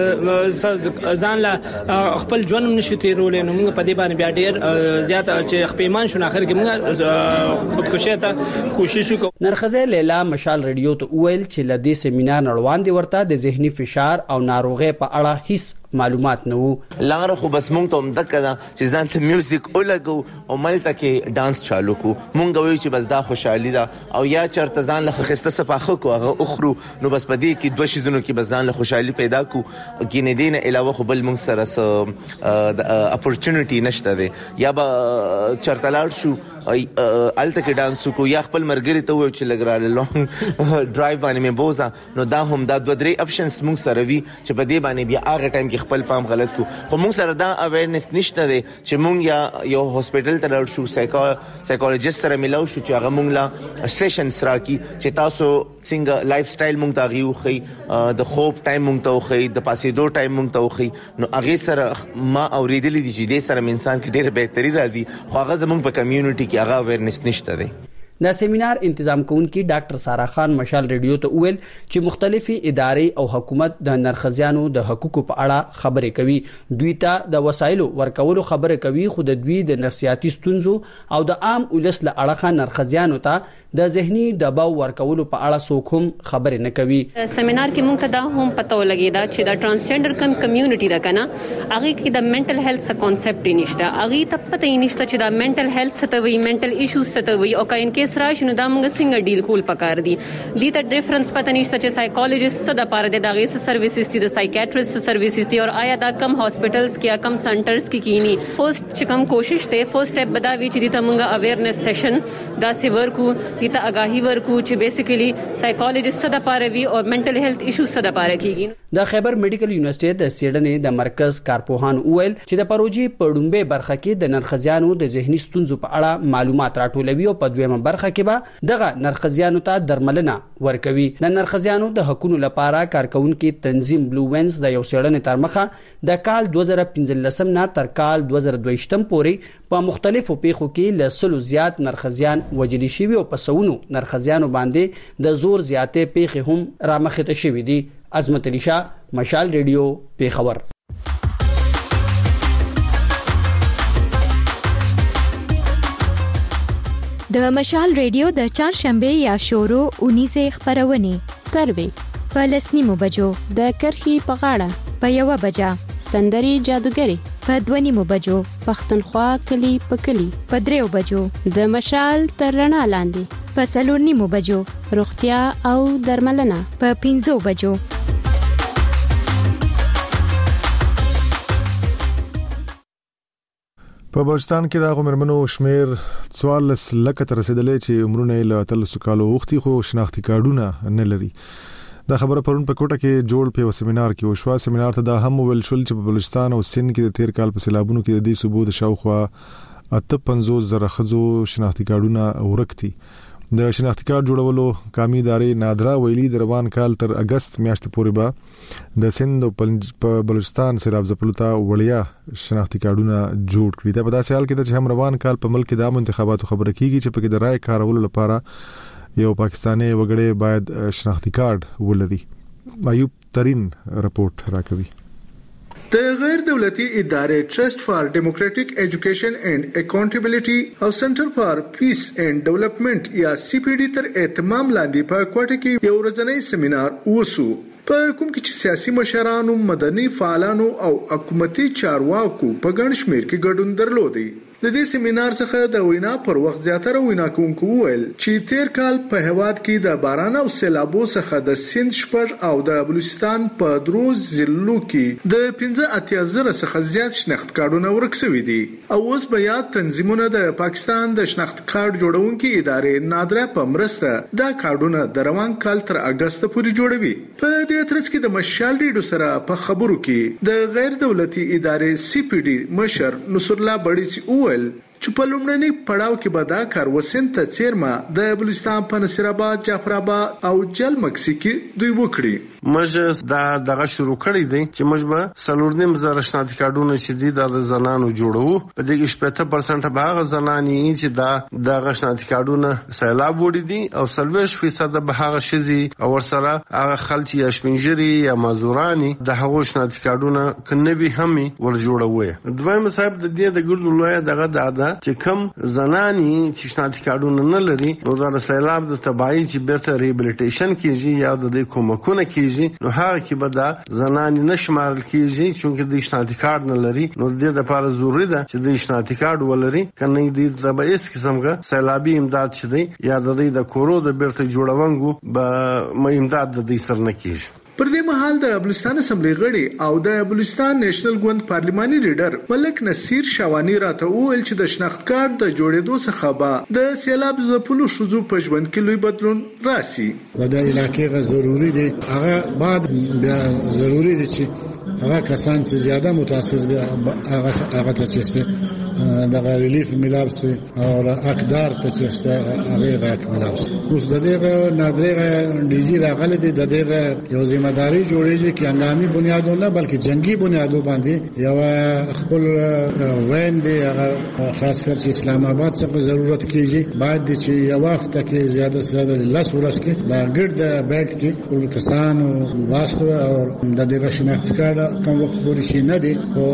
ځان لا خپل ژوند نشو تیرولې نو موږ په دې باندې بیا ډیر زیات چې خپېمان شو اخر کې موږ خودکشي ته کوشش وکړو. نرخزه لیلا مشال رادیو ته ویل چې لدې سیمینار نړوان دي ورته د ذهني فشار او ناروغي په اړه هیڅ معلومات نه وو. لاره خو بس مونږ ته مدکه دا چې ځان ته میوزیک ولګو او ملته کې ډانس چالو کو مونږ وایو چې بس دا خوشحالي ده او یا چرته ځان له خسته صفاخه کو هغه اخرو نو بس پدې کې دوه شیزونو کې بس ځان له خوشحالي پیدا کو کې نه دین علاوه خو بل مونږ سره س اپورتونټی نشته ده یا به چرته لاړ شو الته کې ډانس کو یا خپل مرګري ته وایو چې لګراله لونګ ډرایو باندې مې بوزا نو دا هم دا دوه درې اپشنز مونږ سره وی چې په دې باندې بیا هغه ټایم خپل پام غلط کو خو موږ سره دا اویرنس نشته دی چې موږ یا یو هاسپټل ته لاړ شو سایکولوژیست سره ملاو شو چې هغه موږ لا سیشنز راکې چې تاسو څنګه لایف سټایل موږ ته غيو خي د خوب ټایم موږ ته خي د پاسې دو ټایم موږ ته خي نو هغه سره ما اوریدلې دي چې د سره انسان کې ډېر بهتري راځي خو هغه زموږ په کمیونټي کې هغه اویرنس نشته دی. دا سیمینار تنظیم کوونکی ډاکټر سارا خان مشال ریډیو ته ویل چې مختلفي ادارې او حکومت د نرخزیانو د حقوقو په اړه خبرې کوي. دوی ته د وسایلو ورکولو خبرې کوي، خو د دوی د نفسیاتي ستونزو او د عام ولس له اړخه نرخزیانو ته د ذهني دباو ورکولو په اړه څوک هم خبرې نه کوي. سیمینار کې موږ ته دا هم پته ولګیدا چې د ترانسجنډر کم کمیونټي دا کنه هغه کې د منټل هیلث څه کانسپټ نشته، هغه ته پته یې نشته چې دا منټل هیلث څه ته وي، منټل ایشوز څه ته وي، او کاین کې سره شنو دا موږ څنګه ډیل کول پکار دي. دي ته ډیفرنس پته نشته چې سایکولوژیست څه د پاره د دغه سرویسز دي، د سایکیاټریست سرویسز دي، او آیا دا کم هاسپټلز کې کم سنټرز کې کینی. فرست چې کوم کوشش ته فرست سټیپ بداوي چې دي ته موږ اویرنس سیشن دا سی ورکو، دي ته آگاهی ورکو چې بیسیکلی سایکولوژیست څه د پاره وي او منټل هیلث ایشوز څه د پاره کیږي. د خیبر میډیکل یونیورسيټي د سیډنی د مرکز کارپوهان ویل چې د پروژې په ډومبه برخه کې د نرخزیانو د ذهني ستونزو په اړه معلومات راټولوي او په دویمه برخه کې به دغه نرخزیانو ته درملنه ورکوي. د نرخزیانو د حقوقو لپاره کارکونکو تنظیم بلو وینز د یو سیډنی تر مخه د کال دوه زره پنځلس نه تر کال دوه زره دوه شتم پورې په مختلفو پیښو کې لسلو زیات نرخزیان وجلی شوی او په سونو نرخزیانو باندې د زور زیاتې پیښې هم رامخته شوې دي. عظمت علي شاه، مشال ریډیو، پیښور. د مشال ریډیو د چهارشنبه یا شورو اونیزه خبرونه سروي په لسنیمو بجو، د کرخي په غاړه په یو بجا، سندري جادوګری په دونیمو بجو، پښتونخوا کلی په کلی په دریو بجو، د مشال تر رڼا لاندې په څلور نیمو بجو، روغتیا او درملنه په پنځو بجو. په بلوچستان کې د غمرمنو شمیر څوارلس لکه تر رسیدلې چې عمرونه له اتلسو کالو وختي خو شناختی کارډونه نه لري. دا خبره پرون په کوټه کې جوړ په سیمینار کې وشو. سیمینار ته دا هم ویل شول چې په بلوچستان او سند کې د تیر کال په سیلابونو کې د دې صوبو د شاوخوا اته پنځوس زره خزو شناختی کارډونه ورکتي. د شناختی کارت جوړولو قومي ادارې نادرا ویلي د روان کال تر اگست میاشتې پورې به د سند په بلوچستان سیلاب ځپلو ته وړیا شناختی کارتونه جوړ کړي. دا په داسې حال کې چې هم روان کال په ملک د عام انتخاباتو خبره کیږي چې په کې د رائے کارولو لپاره یو پاکستاني وګړی باید شناختی کارت ولري. ایوب ترين رپورت راکوي. د غیر دولتي ادارې ټرست فار ډیموکراټک ایجوکیشن اینڈ اکاونټیبلټي او سنټر فار پیس اینڈ ډیولپمنٹ یا سی پی ډي تر اهتمام لاندې په کوټه کې یو ورځنی سیمینار وسو، په کوم کې چې سیاسي مشرانو، مدني فعالانو او حکومتي چارواکو په ګڼ شمیر کې ګډون درلودي. د دې سیمینار څخه د وینا پر وخت زیاتره وینا کوونکو ویل چې تیر کال په هواد کې د باران او سیلابو څخه د سند شپږ او د بلوچستان په درو ضلعو کې د پنځه اتیا زره څخه زیات شناخت کارتونه ورک شوي دي. او اوس بیا تنظیمونه د پاکستان د شناخت کارت جوړونکو ادارې نادره په مرسته دا کارتونه د روان کال تر اگست پورې جوړوي. په دې ترڅ کې د مشال ډیډو سره په خبرو کې د غیر دولتي ادارې سی پی ډي مشر نصر الله بړیچ چې په لومړني پړاو کې به دا کار وسند ته چیرما د بلوچستان په نصیرآباد، جعفرآباد او جل مکسي کې دوی وکړي. موږ دا دغه شروع کړی دی چې موږ به څلور نیم زره شناختی کارتونه چې دي د زنانو جوړو. په دې کې شپږ پرسنټ به هغه زنانې چې دا دغه شناختی کارتونه سیلاب وړي دي او څلوېښت فیصد به هغه شذي او ورسره هغه خلک یا شپنجري یا مازوراني د هغو شناختی کارتونه کنبي هم ور جوړوي. دویم صاحب د دې د ګردو لوی دغه د چې کم زنانی چې شناختی کارتونه نه لري نو د سیلاب د تباہی چې بیرته ریبلیټیشن کیږي یا د دې کومکونه کیږي نو هغه کې به دا زنانی نشمارل کیږي چې د شناختی کارت نه لري. نو د دې لپاره ضروری ده چې د شناختی کارت ولري کنه د زبایس قسمه سیلابي امداد شدي یا د دې د کورو د بیرته جوړونګو به امداد د دې سر نه کیږي. پر دې مهال د بلوچستان اسمبلی غړي او د بلوچستان نېشنل ګوند پارلماني لیډر ملک نصیر شوانی راته وویل چې د شناخت کارت د جوړېدو څخه به د سیلاب ځپلو شذو په ژوند کې لوی بدلون راسي. د علاقې غو ضروری دی هغه بعد بیا ضروری دی چې هغه کسان چې زیاده متاثر دي هغه هغه ته چې د ریلیف ملاب سي او اقدار ته چې هغه غاک ملاب سي اوس د دې نادره ډي جی راغله د دې یو ځمہ داری جوړیږي چې هنګامي بنیادو نه بلکې جنگي بنیادو باندې یو خپل وین دی هغه خاص کر چې اسلام آباد څخه ضرورت کیږي بعد چې یو وخت کې زیاده زیاده لاس ورس کې دا ګرد بیلټ کې پاکستان او واسطه او د دې شناخت کارت کوم وخت پورې شي نه دی او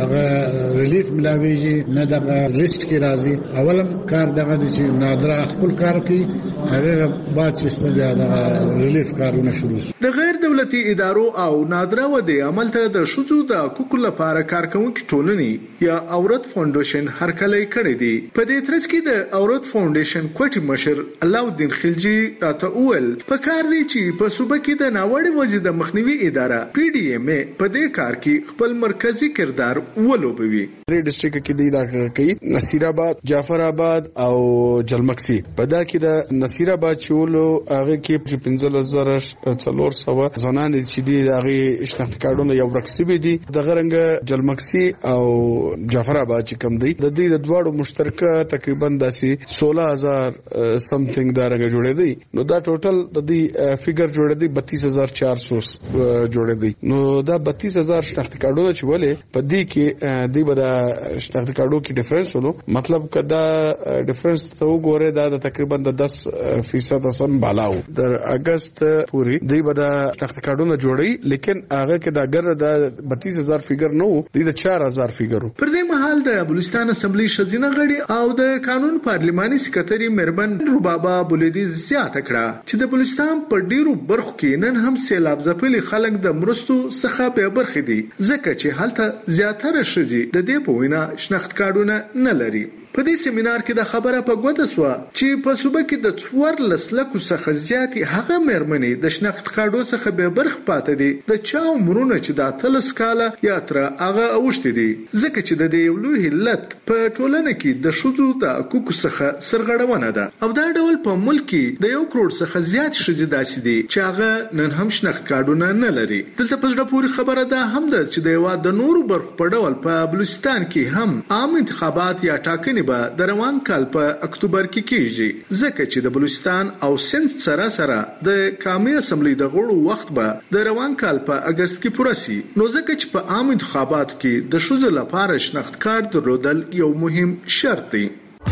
هغه ریلیف ملاویږي نه د لیست کې راځي اولم کار دغه چې نادره خپل کار کوي هغه بعد چې بیا د ریلیف کارونه شروع د غیر دولتي ادارو او نادره و د عمل ته د شوزو د حقوقو لپاره کارکونکو ټولنې یا اورت فاونډیشن هرکلی کړی دی په دې ترڅ کې د اورت فاونډیشن کوټي مشر علاؤالدین خلجی راته اول په کار دی چې په صوبه کې د ناوړه وضعیت د مخنیوي اداره پی ډی ایم ای په دې کار کې خپل مرکزی کردار ولوبوي. درې ډسټریکټ کې دی دا کوي نصیر آباد، جعفر آباد او جلمکسي. په دا کې د نصیر آباد چولو هغه کې پنځه هزار څلور سوه زنان چې دی هغه شناخت کارتونه یو رقصي دي د غرنګ جلمکسي او جعفر آباد چې کم دی د دې د دواړو مشترکه تقریبا داسې سولہ هزار سمثینګ دا رنګ جوړې دي نو دا ټوټل د دې فګر جوړې دي بتیس هزار چار سو جوړې دي نو دا بتیس هزار شناخت کارتونه چې ولې په دې کې دی به دا شناخت کارتو کې ډیفرنس ولو مطلب کدا ډیفرنس ته وګوره دا د تقریبا د دس فیصد سم بالاو در اگست پوری دی به دا شناخت کارتونه جوړي لیکن هغه کې دا ګر د بتیس هزار فګر نو دی د چار هزار فګرو. پر دې مهال د بلوچستان اسمبلی شزینه غړي او د قانون پارلماني سکرټری مرمن ربابا بولیدي زیاته کړه چې د بلوچستان په ډیرو برخو کې نن هم سیلاب ځپلي خلک د مرستو څخه په برخه دي ځکه چې هلته زیاتره شزي د دې په وینا شناخت کارتونه نه لري. په دې سیمینار کې د خبره په ګوته سو چې په صوبه کې د څوار لسلکو څخه زیاتې هغه مېرمنې د شناخت کارتو څخه به برخه پاتې دي د چا عمرونه چې د اتلس کاله یا تر هغه اوښتي دي ځکه چې د دې لوی علت په ټولنه کې د شذو د حقوقو څخه سرغړونه ده او دا ډول په ملک کې د یو کروڑ څخه زیات شذې داسې دي چې هغه نن هم شناخت کارتونه نه لري. دلته په ځړه پوری خبره ده هم ده چې د یو د نورو برخو په ډول په بلوچستان کې هم عام انتخابات یا ټاکنې د روان کال په اکتوبر کې کیږي ځکه چې د بلوچستان او سند سره سره د قومي اسمبلی د غړو وخت به د روان کال په اگست کې پوره شي نو ځکه چې په عام انتخاباتو کې د شذو لپاره شناخت کارت درلودل یو مهم شرط دی.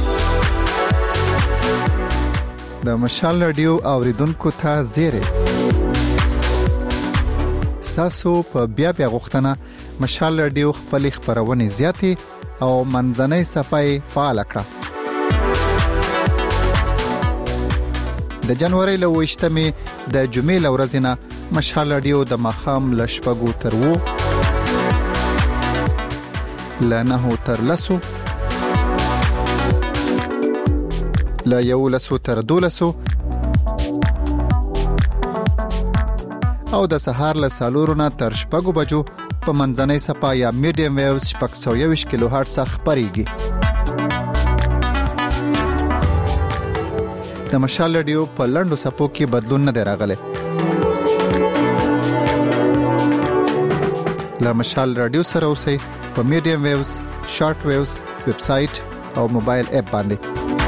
د مشال رادیو اوریدونکو ته زیری ستاسو په بیا بیا غوښتنه مشال رادیو خپل خبرونه زیاتې او منځنۍ صفای فعال کړه. د جنوري له وشتمې د جمعې لورځنه مشال رادیو د مخام لشپګو تر وو لنه تر لسو لا یو لسو تر دولسو او د سهار له سالورونه تر شپږو بجو په منځنۍ صفا یا میډیم ویوز شپږ سوه یوویشت کیلو هرتز خبريږي. د مشال رادیو په لنډو صفو کې بدلون نه دی راغلی. له مشال رادیو سره اوسئ په میډیم ویوز، شارټ ویوز، ویب سټ او موبایل اپ باندې.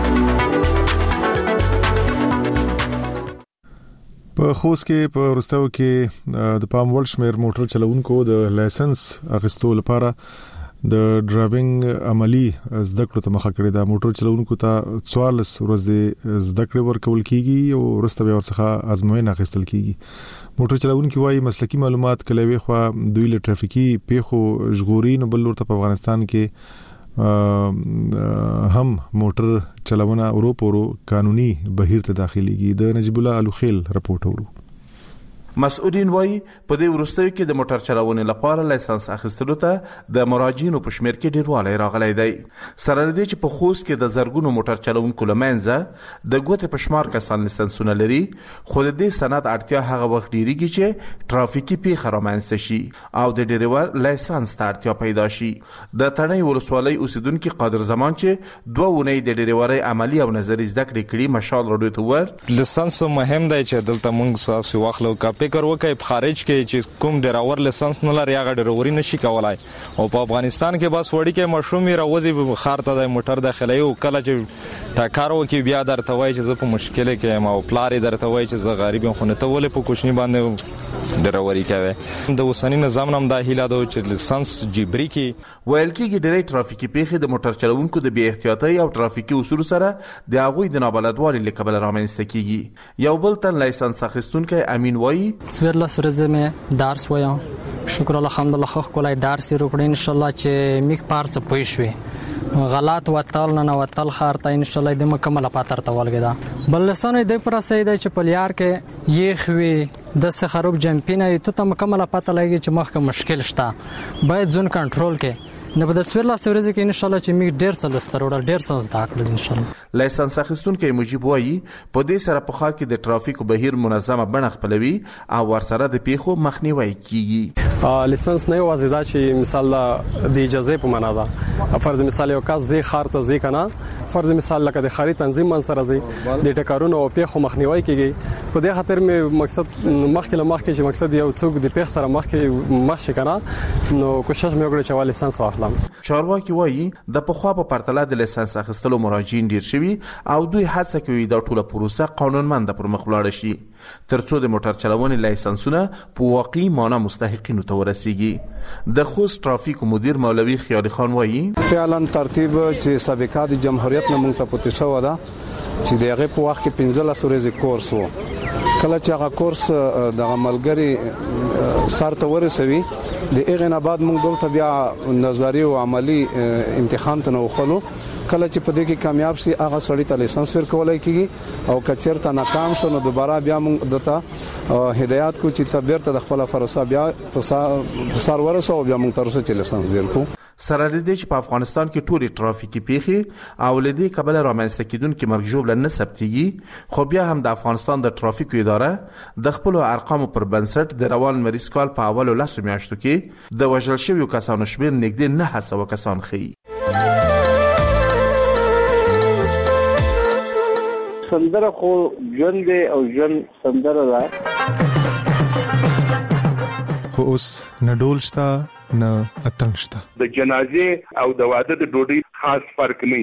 په خوست کې په ورستو کې د پام وړ شمیر موټر چلوونکو د لایسنس اخیستو لپاره د ډرایوینګ عملی زده کړو ته مخه کړې ده. موټر چلوونکو ته څوارلس ورځې زده کړې ورکول کیږي او ورسته به ورڅخه ازموینه اخیستل کیږي. موټر چلوونکو وايي مسلکی معلومات کله وي خو دوی له ټرافیکي پیښو ژغوري نو بل ورته په افغانستان کې هم موټر چلونه اروپورو قانوني بهیر ته داخليږي. د نجیب الله الوخیل رپورټ ورو. مسؤلین وایي په دې وروستیو کې د موټر چلونې لپاره لایسنس اخیستلو ته د مراجعینو په شمیر کې ډیروالی راغلی دی. سره له دې چې په خوست کې د زرګونو موټر چلونکو له منځه د ګوتې په شمار کسان لایسنسونه لري خو د دې سند اړتیا هغه وخت ډیریږي چې ټرافیکي پیښه رامنځته شي او د ډریور لایسنس ته اړتیا پیدا شي. د تڼۍ ولسوالۍ اوسیدونکي قادر زمان چې دوه اونۍ د ډریورۍ عملی او نظري زده کړې کړي مشال راډیو ته ور لایسنس مهم دی چې دلته موږ ساسي واخلو کاپي فکر وکړي خارج کې چې کوم ډراور لایسنس نه لري هغه ډراوري نشي کولای او په افغانستان کې بس وړي کې مشرومي راوځي خار ته د موټر داخلي او کله چې ټاکارو کې بیا درته وایي چې زه په مشکل کې ما او پلار درته وایي چې زه غریب یم خو نه ته ولې په کوچنی باندې ډراوري کوي د اوسنی نظام نم دا هیله ده چې لایسنس جبري کې ویل کېږي ډېری ترافیکي پیښې د موټر چلوونکو د بې احتیاطۍ او ترافیکي اصول سره د هغوی د نابلدوالي له کبله رامنځته کېږي. یو بل تن لایسنس اخیستونکی امین وایي څوارلس ورځې مې درس وایم شکر الحمدلله خو کولای درس یې وکړ ان شاء الله چې میک پارس پوي شوي غلط وتل نه وتل خارته ان شاء الله د مکمله پاتر ته ولګدا بل لسانه د پر سید چې پلیار کې یې خوي د سه خراب جمپینه ته مکمله پاتہ لګي چې مخکې مشکل شته باید ځون کنټرول کې نه بده څویر لا سورځي کې ان شاء الله چې میک ډیر څه لسترول ډیر څه زده کړل ان شاء الله. لایسنس اخیستونکو مجيب وایي په دې سره په خاطر کې د ترافیکو بهیر منظمه بڼه خپلوي او ورسره د پیښو مخنیوي کیږي. لایسنس نه یوازې دا چې مثال د اجازه په معنا ده فرض مثال یو کس زی خار ته زی کنه فرض مثال لکه د خاري تنظیم من سره زی د ټکرونو او پیښو مخنیوي کیږي په دې خاطر مې مقصد مخکې له مخکې چې مقصد یو څوک د پیښ سره مخکې مخ شي کنه نو کوشش مې وکړ چې لایسنس واخلم. چارواکي وایي د پخوا په پرتله د لایسنس اخیستلو مراجعین ډیر شوي او دوی هڅه کوي دا ټوله پروسه قانونمند پر مخ ولاړ شي ترڅو د موټر چلونې لایسنسونه په واقعي معنی مستحقینو ته ورسیږي. د خوست ترافیک مدیر مولوی خیال خان وایي فعلا ترتیب چې سابقه د جمهوریت نه مونږ ته پته شو ده چې دغه په وخت کې پنځه سورې کورس وو کله چې هغه کورس د عملګری سر ته ورسوي د هغه نه بعد موږ دلته بیا نظری او عملی امتحان ته وخلو کله چې په دې کې کامیاب شي هغه سړی ته لایسنس ورکولای کیږي او کچیر ته ناکام شو نو دوباره بیا موږ دته هدایت کو چې تبیر ته د خپل فرصه بیا په سر ورسو بیا موږ ترسه چې لایسنس درکو. سره لدی چې په افغانستان کې ټولي ترافیکي پیښې او لدی کبل رامنځته کیدونکو مرګ جوړ نه ثبتيږي خو بیا هم د افغانستان د ترافیکو اداره د خپل ارقام پر بنسټ د روان مریض کال په اولو لاسو میاشتو کې د وژل شویو کسانو شمیر نږدې نه هڅه وکسان خي. سندره خو ژوند او ژوند سندره ده خو اوس نه ډول شته نه اتنګ شته د جنازې او د واده د ډوډۍ خاص فرق نه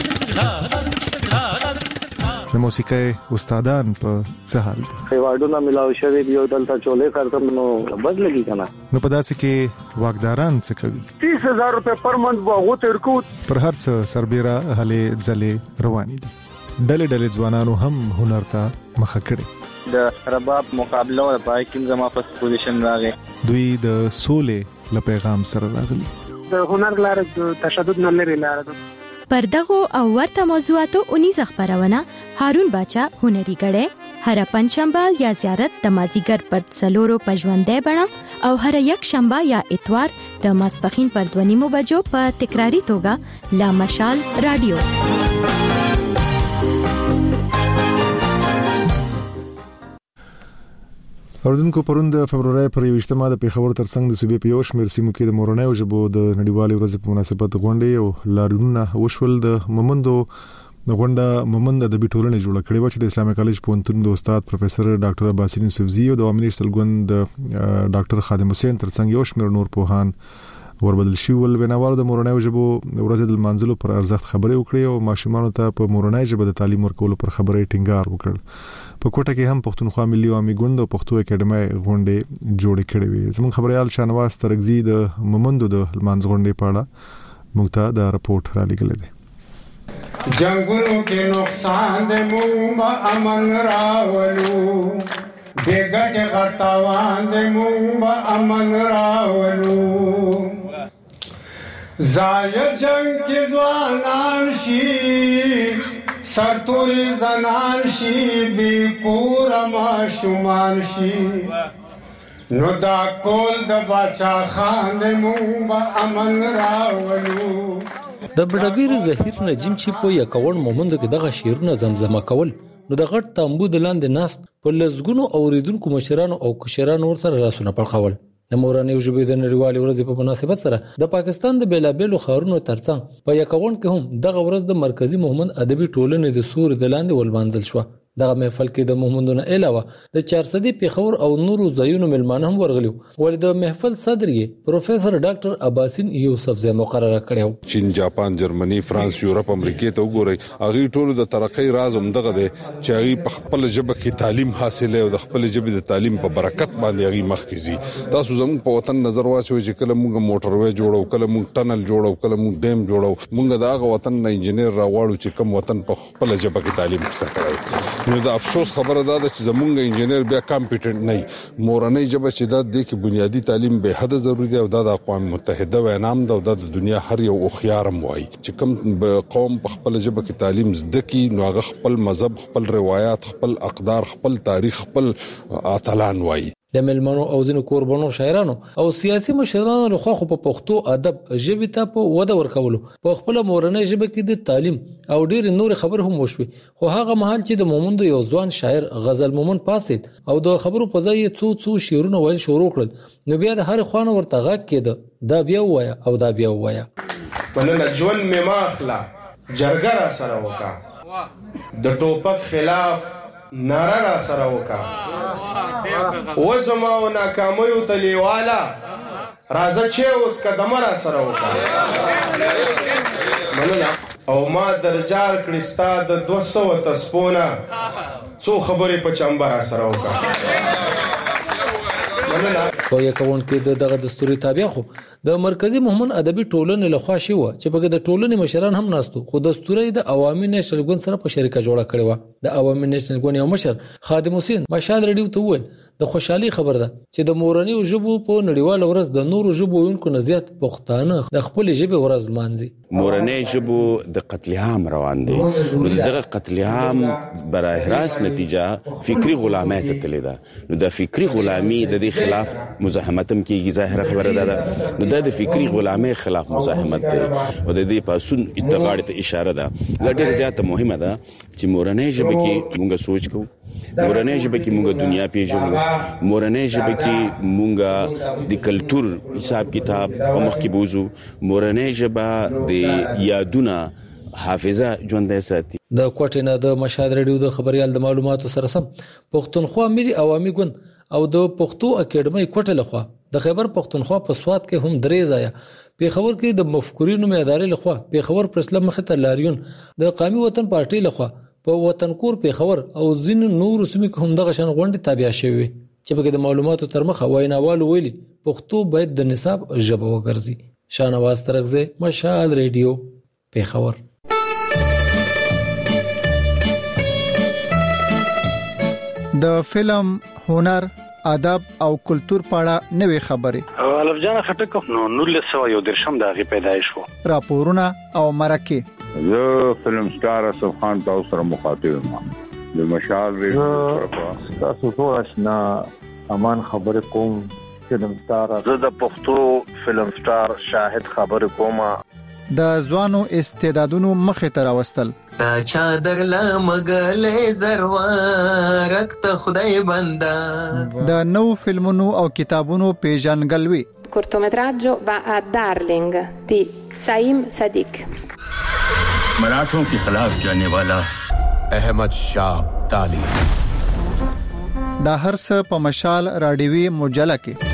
د موسیقي استادان په څه حال دي ایوارډونه ملاوي شوی دی او دلته چولې کارتم نو بدلږي کنه نو په داسې کې واګداران څه کوي تیس هزار روپے پر منث وغو ترکو پر هر څه سربېره هلې ځلې رواني دي ډلې ډلې ځوانانو هم هنر ته مخه کړي د رباب مقابله او پای کې زما په پوزیشن راغی دوی د سولې له پیغام سره راغلي د هنر لار د تشدد نه لري لار پر دغه او ورته موضوعاتو اونیز خبرونه هارون باچا هنري غړې هر پنځشنبه یا زیارت د مازیګر پر څلورو پښوندې بڼه او هر یک شنبه یا اتوار د ماسپخین پر دوه نیمو بجو په تکراری توګه لا مشال رادیو. اوردونکو پروند فبرवरी پر یوشتمه د پیښور ترڅنګ د صوبې په یو شمېر سیمو کې د مورنۍ ژبو د نړیوالې ورځې په مناسبت غونډې او لارډونه وشول. د مومندو غونډه مومند د بیټولنې جوړ کړې و چې د اسلامي کالج پونتون د استاد پروفیسور ډاکټر عباس یوسفزی او د عامل سلګوند د ډاکټر خادم حسین ترڅنګ یو شمېر نور پوهان وربدل شي ول بنوار د مورنۍ ژبو ورځ د منځلو پر ارزښت خبرې وکړي او ماشومان ته په مورنۍ ژبه د تعلیم ورکولو پر خبرې ټینګار وکړ. په کوټه کې هم پښتونخوا ملي عوامي ګوند او پښتو اکیډمي غونډې جوړې کړې وې. زموږ خبريال شانواز ترغزي د مومندو د منځ غونډې په اړه موږ ته دا رپورټ را لګل دي. جنگونو کې نقصان د مومبا امن راولو بیګټ غټاوان د مومبا امن راولو زاید جنگ کې ځوانان شي سرتوري زنان شي بي پورا ماشومان شي نو دا کول د باچا خان د مومبا امن راولو. د بډبیر زهیر نجیم چې په یکوړ مومند کې دغه شیرونه زمزمه کول نو د غټ تامبو د لاندې ناس په لزګونو اوریدونکو مشرانو او کشرانو ورسره راسونه پړخول. د مورنۍ ژبې د نړیوالې ورځې په مناسبت سره د پاکستان د بیلابېلو ښارونو ترڅنګ په یکوړ کې هم دغه ورځ د مرکزی مومند ادبي ټولنې د سور د لاندې ولمانځل شو. دغه محفل کې د مومندونو علاوه د چارسدي پیښور او نورو ځایونو ملمانه هم ورغلو ولې د محفل صدر یې پروفیسور ډاکټر عباسین یوسف زه مقرره کړو. چین، جاپان، جرمني، فرانس، یورپ، امریکا ته وګورئ هغه ټول د ترقۍ راز هم دغه دی چې هغه په خپل ژبه کې تعلیم حاصله او د خپل ژبې د تعلیم په برکت باندې هغه مخکې زی. تاسو زموږ په وطن نظر واچوي چې کله موږ موټروي جوړو، کله موږ ټنل جوړو، کله موږ ډیم جوړو، موږ دغه وطن نه انجنیر راوړو چې کوم وطن په خپل ژبه کې تعلیم حاصل کړي. نو د افسوس خبره ده چې زمونږ انجنیر بیا کمپیټنټ نه وي. مورنۍ ژبه چې د دې کې بنیادی تعلیم به حد ضروري دی او د اقوام متحده وینام ده او د دنیا هر یو خوخيارم وایي چې کوم قوم په خپل ژبه کې تعلیم زده کی نو هغه خپل مذهب، خپل روایت، خپل اقدار، خپل تاریخ، خپل اتلان وایي. د ملمنو او ځینو کوربنو شاعرانو او سیاسي مشرانو لخوا خو په پښتو ادب ژبې ته په وده ورکولو په خپل مورنۍ ژبه کې د تعلیم او ډېر نور خبر هم وشوي. خو هغه مهال چې د مومند یو ځوان شاعر غزل مومن پاسید او د خبرو په ځای څو څو شعرونه ویل شروع کړل نو بیا د هر خوانه ورته غږ کېده دا بیا وایا او دا بیا وایا ولنه ژوند می ماخلا جرګه را سره وکا د ټوپک خلاف ناره را سره وکا وزما او ناکامیو ته لیواله راځه چې اوس قدمه را سره وکا مننه او ما درجال کړستا د دوه سوه تسپونه څو خبرې په چمبر را سره وکا مننه. خو یکون کې دغه دستوري تابع خو د مرکزی محمد ادبي ټولنې لخوا شو چې په د ټولنې مشران هم ناستو خو دستوري د عوامي نېشنل ګوند سره په شریکه جوړه کړې و. د عوامي نېشنل ګوند یو مشر خادم حسین مشال رډیو ته وویل د خوشحالي خبر ده چې د مورنۍ ژبو په نړیوال ورځ د نورو ژبو وینکو نزيات پښتانه د خپل ژبې ورځ مانځي. مورنۍ ژبو د قتل عام روان دي نو دغه قتل عام براه راست نتیجه فکری غلامۍ ته تللی ده نو د فکری غلامۍ د دې خلاف مزاحمتم کیږي. ظاهره خبره ده نو د فکری غلامۍ خلاف مزاحمت دی او د دې پاسون اتغاړ ته اشاره ده. دا ډېر زیاته مهمه ده چې مورنۍ ژبه کې موږ سوچ کوو، مورنۍ ژبه کې موږ دنیا پیژنو، مورنۍ ژبه کې موږ د کلچر حساب کتاب په مخ کې بوزو، مورنۍ ژبه د یادونه حافظه ژوندۍ ساتي. د کوټینه د مشاهد رډیو د خبريال د معلوماتو سره سم پښتونخوا ملي عوامي ګوند او د پښتو اکیډمي کوټه لخوا د خیبر پښتونخوا په سواد کې هم درې ځای پیښور کې د مفکورینو معیاري لخوا پیښور پرسلم مخته لاریون د قومي وطن پارټي لخوا په وطن کور پیښور او ځین نور سیمې کې هم دغه شان غونډې تابع شوي چې په د معلوماتو تر مخه ویناوالو ویلي پښتو باید د نصاب ژبه وګرځي. شانواز ترغزه مشال ریډیو پیښور. د فلم، هنر، ادب او کلچر په اړه نوې خبرې الف جان خټک نو نور سو یو درشم دغه پیدایش وو راپورونه او مرکه یو فلم سٹار اسف خان تاسو سره مخاطب ما د مشال ریډیو تاسو ټول آشنا امان خبر کوم فلم سٹار زه د پښتو فلم سٹار شاهد خبر کوم د ځوانو استعدادونو مخه تر واستل تا چادر لا مګلې زروا رکت خدای بندا د نو فلمونو او کتابونو پیژنګلوي. cortometraggio va a Darling di Saim Sadiq. मराठों के खिलाफ जाने वाला अहमद शाह अब्दाली. دا هر څه په مشال رادیوي مجله کې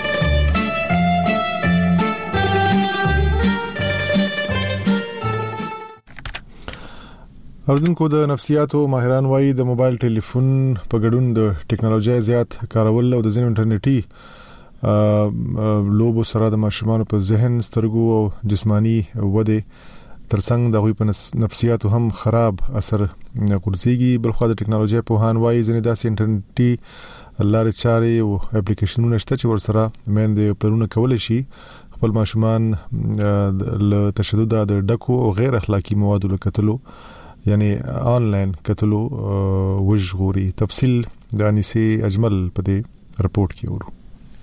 اردوونکو د نفسیاتو ماهران وایي د موبایل ټلیفون په ګډون د ټکنالوژي زیات کارول او د ځینو انټرنیټي لوبو سره د ماشومان په ذهن، سترګو او جسمانی وده ترڅنګ د غوي په نفسیاتو هم خراب اثر غورځيږي. بلخو د ټکنالوژي په هان وایي ځینې داسې انټرنیټي لارې چارې او اپلیکیشنونه شته چې ورسره مېندې پرونه کول شي خپل ماشومان له تشدد د ډکو او غیر اخلاقی موادو لکتلو یعنی آنلاین کتلو وژغوري. تفصیل د انیسه اجمل په دې رپورت کې ورو.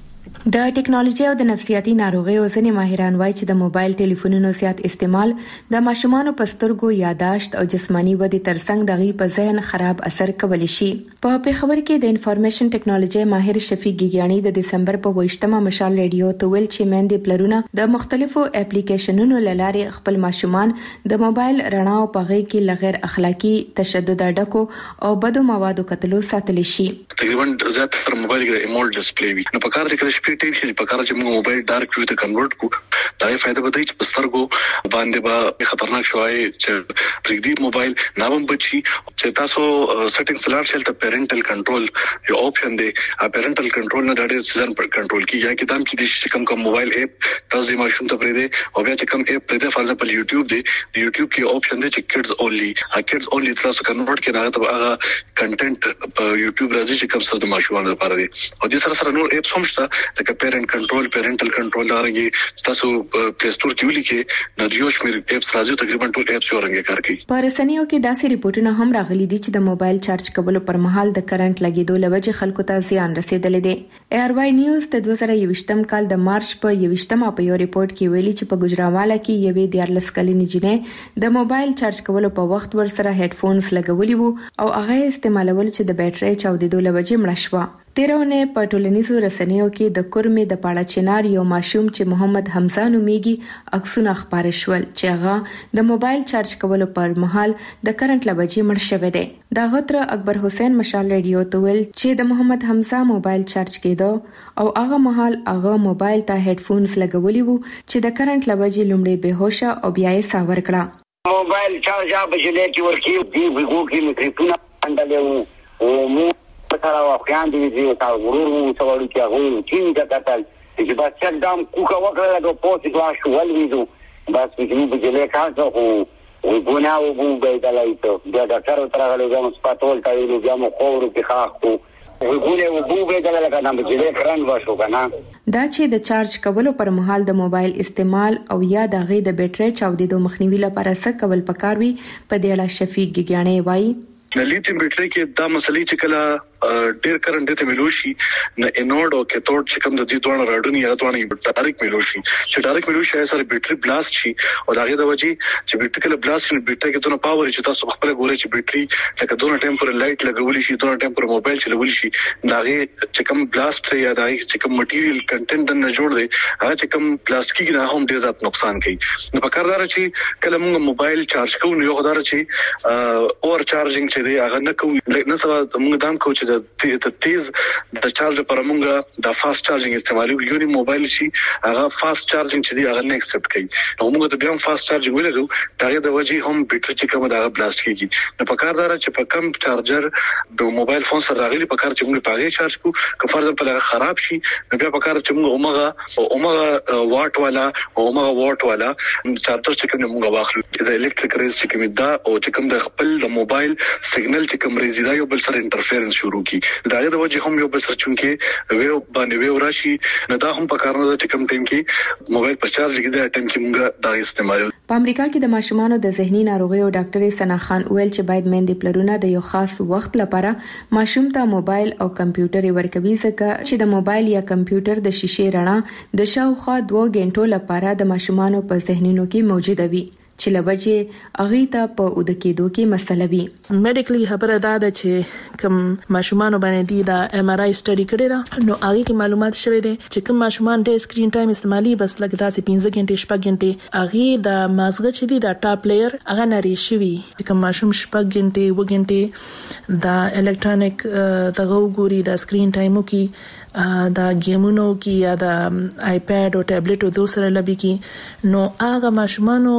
د ټکنالوژي او د نفسیاتي ناروغیو ځینې ماهران وایي چې د موبایل ټلیفونونو زیات استعمال د ماشومانو په سترګو یاداشت او جسماني ودې ترڅنګ د غي په ذهن خراب اثر کولی شي. په پیښور کې د انفارمیشن ټکنالوژي ماهر شفیق ګیګیانی د دسمبر په ویشتمه مشال ریډیو ته ویل چې مېندې پلرونه د مختلفو اپلیکیشنونو لارې خپل ماشومان د موبایل رڼا او په غي کې لغیر اخلاقی تشدد ډکو او بدو موادو کتلو ساتل شي. تقریبا زیات پر موبایل کې ایمول ډسپلی وي نو په کار کې د ټیپ شي په کار چې موږ موبایل ډارک ویو ته کنورټ کو دا یې فائدہ به دی چې پسترګو باندې به خطرناک شوی چې پرګدي موبایل نامم بچي چې تاسو سیټینګز لار شل ته پیرنټل کنټرول یو اپشن دی ا پیرنټل کنټرول نه ډېر سیزن پر کنټرول کی یا کې دام کې د شکم کوم موبایل اپ تاسو د ماشوم ته پرې دی او بیا چې کوم اپ پرې دی فار ایگزامپل یوټیوب دی د یوټیوب کې اپشن دی چې کډز اونلی ا کډز اونلی تاسو کنورټ کې نه ته هغه کنټینټ په یوټیوب راځي چې کوم څه د ماشومان لپاره دی او د سره سره نور اپ هم شته لکه پیرنټ کنټرول پیرنټل کنټرول لارنګي تاسو پلی سٹور کې ولیکې نو یو شمیر اپس راځي تقریبا ټول اپس ورنګي کار کوي. په رسنیو کې داسې ریپورتونه هم راغلي دي چې د موبایل چارج کولو پر مهال د کرنٹ لګیدو لوجه خلکو ته زیان رسیدلې دي. ایر وای نیوز د دوه زره یوویشتم کال د مارچ په یوویشتمه په یو ریپورت کې ویلي چې په ګجراواله کې یوې دیارلس کلنې جنې د موبایل چارج کولو په وخت ور سره هډفونز لګولي وو او هغه استعمالول چې د بیټرۍ چاودېدو لوجه مړه شوه. تیرونه په ټولنیزو رسنیو کې د کورمې د پاړه چنار یو ماشوم چې محمد حمزه نومیږي عکسونه خبره شول چې هغه د موبایل چارج کولو پر مهال د کرنٹ لوجې مړ شوی دی. دا غتر اکبر حسین مشال ریډیو ته ویل چې د محمد حمزه موبایل چارج کېدو او هغه مهال هغه موبایل ته هډفونز لګولي وو چې د کرنٹ لوجې لومړی بهوشه او بیا یې ساور کړه. موبایل چارج بجلی کې ورکی دی وګو کې میکروفون اندلې او مو سره واقعان دي چې تا ورور مو څوړو کې هغه چې دا کتل چې بس چل دام کوکا وکړه دا پوسټ وا شو ولویدو بس چې په جله کاڅو او ګونا او بو به دلایته دا ډاکټر تر هغه لږه سپاتول تاویل بیا مو خورو کې خاخو وګونه او بو به دلایته کنه په جله کرن واشو کنه دا چې د چارج کولو پر مهال د موبایل استعمال او یا د غي د بیټرۍ چاودېدو مخنیوي لپاره څه کول پکار وي په دې اړه شفیق ګیګیانی وایي. لیتیم بیټری کې دا مسلې چې کله ډیر کرنٹ ته ملوشي نه انورډ او کیتھوډ چې کوم د دې دوه راډونی یا دوه ډایرکټ ملوشي چې ډایرکټ ملوشي سره بیټری بلاست شي او داغه د وجې چې بیټری کله بلاست شي بیټری کې دونه پاور چې تاسو خپل ګوري چې بیټری لکه دونه ټیمپر لایټ لګولې شي دونه ټیمپر موبایل چلولې شي داغه چې کوم بلاست یا داغه چې کوم مټیریل کنټینټ نه جوړ دی هغه چې کوم پلاستیکي نه هم ډیر زیات نقصان کوي. نو په کار دار چې کله موږ موبایل چارج کوو نو یو خدای چې اور چارجینګ چې دی هغه نه کوو نه سره موږ دام کوو چې د تیز د چارج پر موږ د فاست چارجینګ استعمالو یو موبایل شي هغه فاست چارجینګ چې دی هغه نه ایکسپټ کوي نو موږ ته بیا فاست چارجینګ ولرو داغه د وجې هم بیټری چې کومه داغه بلاست کیږي نو په کار دار چې په کم چارجر د موبایل فون سره راغلي په کار چې موږ پاغه چارج کو که فرض په لغه خراب شي نو بیا په کار چې موږ اومغه اومغه واټ والا اومغه واټ والا چارجر چې کوم موږ واخلو د الکتریک ریز چې کوم دا او چې کوم د خپل د موبایل سیګنل چې کوم ریز دا یو بل سره انټرفیرنس شروع کی دا د وجه هم یو بل سره چونکه ویو باندې ویو راشي نه دا هم په کار نه چې کوم ټیم کې موبایل په چارج کې دا ټیم کې موږ دا استعمال. په امریکا کې د ماشومانو د ذهني ناروغیو ډاکټر سنا خان ویل چې باید مېندې پلرونه د یو خاص وخت لپاره ماشوم ته موبایل او کمپیوټر ورکوي ځکه چې د موبایل یا کمپیوټر د شیشې رڼا د شاوخوا دوه غنټو لپاره د ماشومانو په ذهنونو کې موجوده وي چې لوجه اغه ته په اود کېدو کې مسله وي. میډیکلی خبره دا ده چې کوم ماشومان باندې دی دا ایم آر آی سټډي کړی دا نو هغه کې معلومات شوه دي چې کوم ماشومان ډېر سکرین ټایم استعمالي بس لکه تاسو پنځه غنټې شپږ غنټې هغه د مازغه چې دی دا ټاپ لیئر هغه نری شوی کوم ماشوم شپږ غنټې و غنټې دا الکترونیک دغه ګوري دا سکرین ټایمو کې دا گیمونو کې یا دا آیپاد او ټابلیټ او دوسره لبي کې نو هغه ماشومانو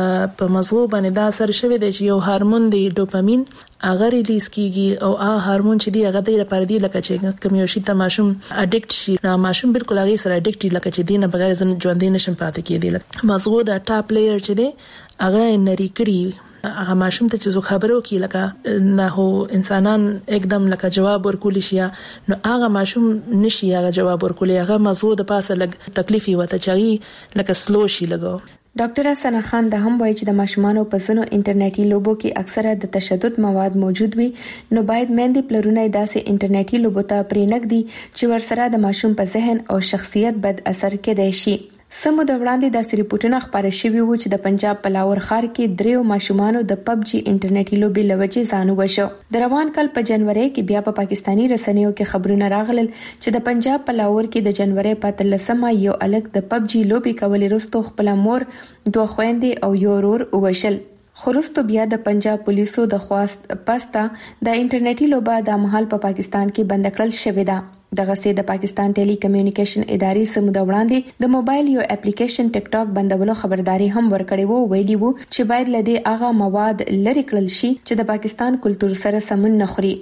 په مزغو باندې دا اثر شوی دی چې یو هورمون دی ډوپامین هغه ریلیز کیږي او هغه هورمون چې دی هغه د لپاره دی لکه چې کوم یو شی ته ماشوم اډیکټ شي نو ماشوم بالکل هغه سره اډیکټ لکه چې دینه بغیر ژوندې نشم پاتې کېدی مزغو دا ټاپ لیئر چې دی هغه نری کړی هغه ماشوم ته چې زو خبرو کې لکه نه هو انسانان एकदम لکه جواب ورکول شي نو هغه ماشوم نشي هغه جواب ورکول هغه مزغو د پاسه لګ تکلیفي وته چي لکه سلو شي لګو ډاکټر سنا خان د هم وایي چې د ماشومانو په ځینو انټرنیټي لوبو کې اکثره د تشدد مواد موجود وي، نو باید میندې پلرونه داسې انټرنیټي لوبو ته پرېنږدي چې ورسره د ماشوم په ذهن او شخصیت بد اثر کېدای شي. سمو د وړاندې داسې ریپورتونه خپاره شوي وو چې د پنجاب په لاور ښار کې دریو ماشومانو د پب جي انټرنیټي لوبې له وجې ځان ووژه. د روان کال په جنوري کې بیا په پاکستاني رسنیو کې خبرونه راغلل چې د پنجاب په لاور کې د جنوري په اتلسمه یو الګ د پب جي لوبې کولې وروسته خپل مور، دوه خويندې او یو ورور ووژل. خورستو بیا د پنجاب پولیسو د خواست پستا د انټرنیټي لوبه د مهال په پاکستان کې بند کړل شوې ده. دغه سي د پاکستان ټيلي کمیونیکیشن ادارې سمو د وړاندې د موبایل یو اپلیکیشن ټیک ټاک بندولو خبرداري هم ورکړې وو. ویلي وو چې باید لدی هغه مواد لری کړل شي چې د پاکستان کلچر سره سمون نه خوري.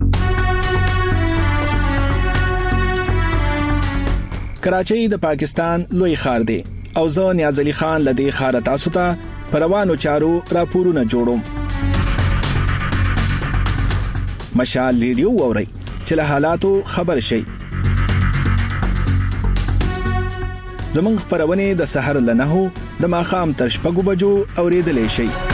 کراچۍ د پاکستان لوی ښار دی او زه نیاز علي خان لدی ښار تاسو ته پروانو چارو راپورونه جوړوم. مشال ریډیو ووري چې له حالاتو خبر شي. زمونږ خبرونه د سحر له نهو د ماخام تر شپږو بجو اوریدلې شي.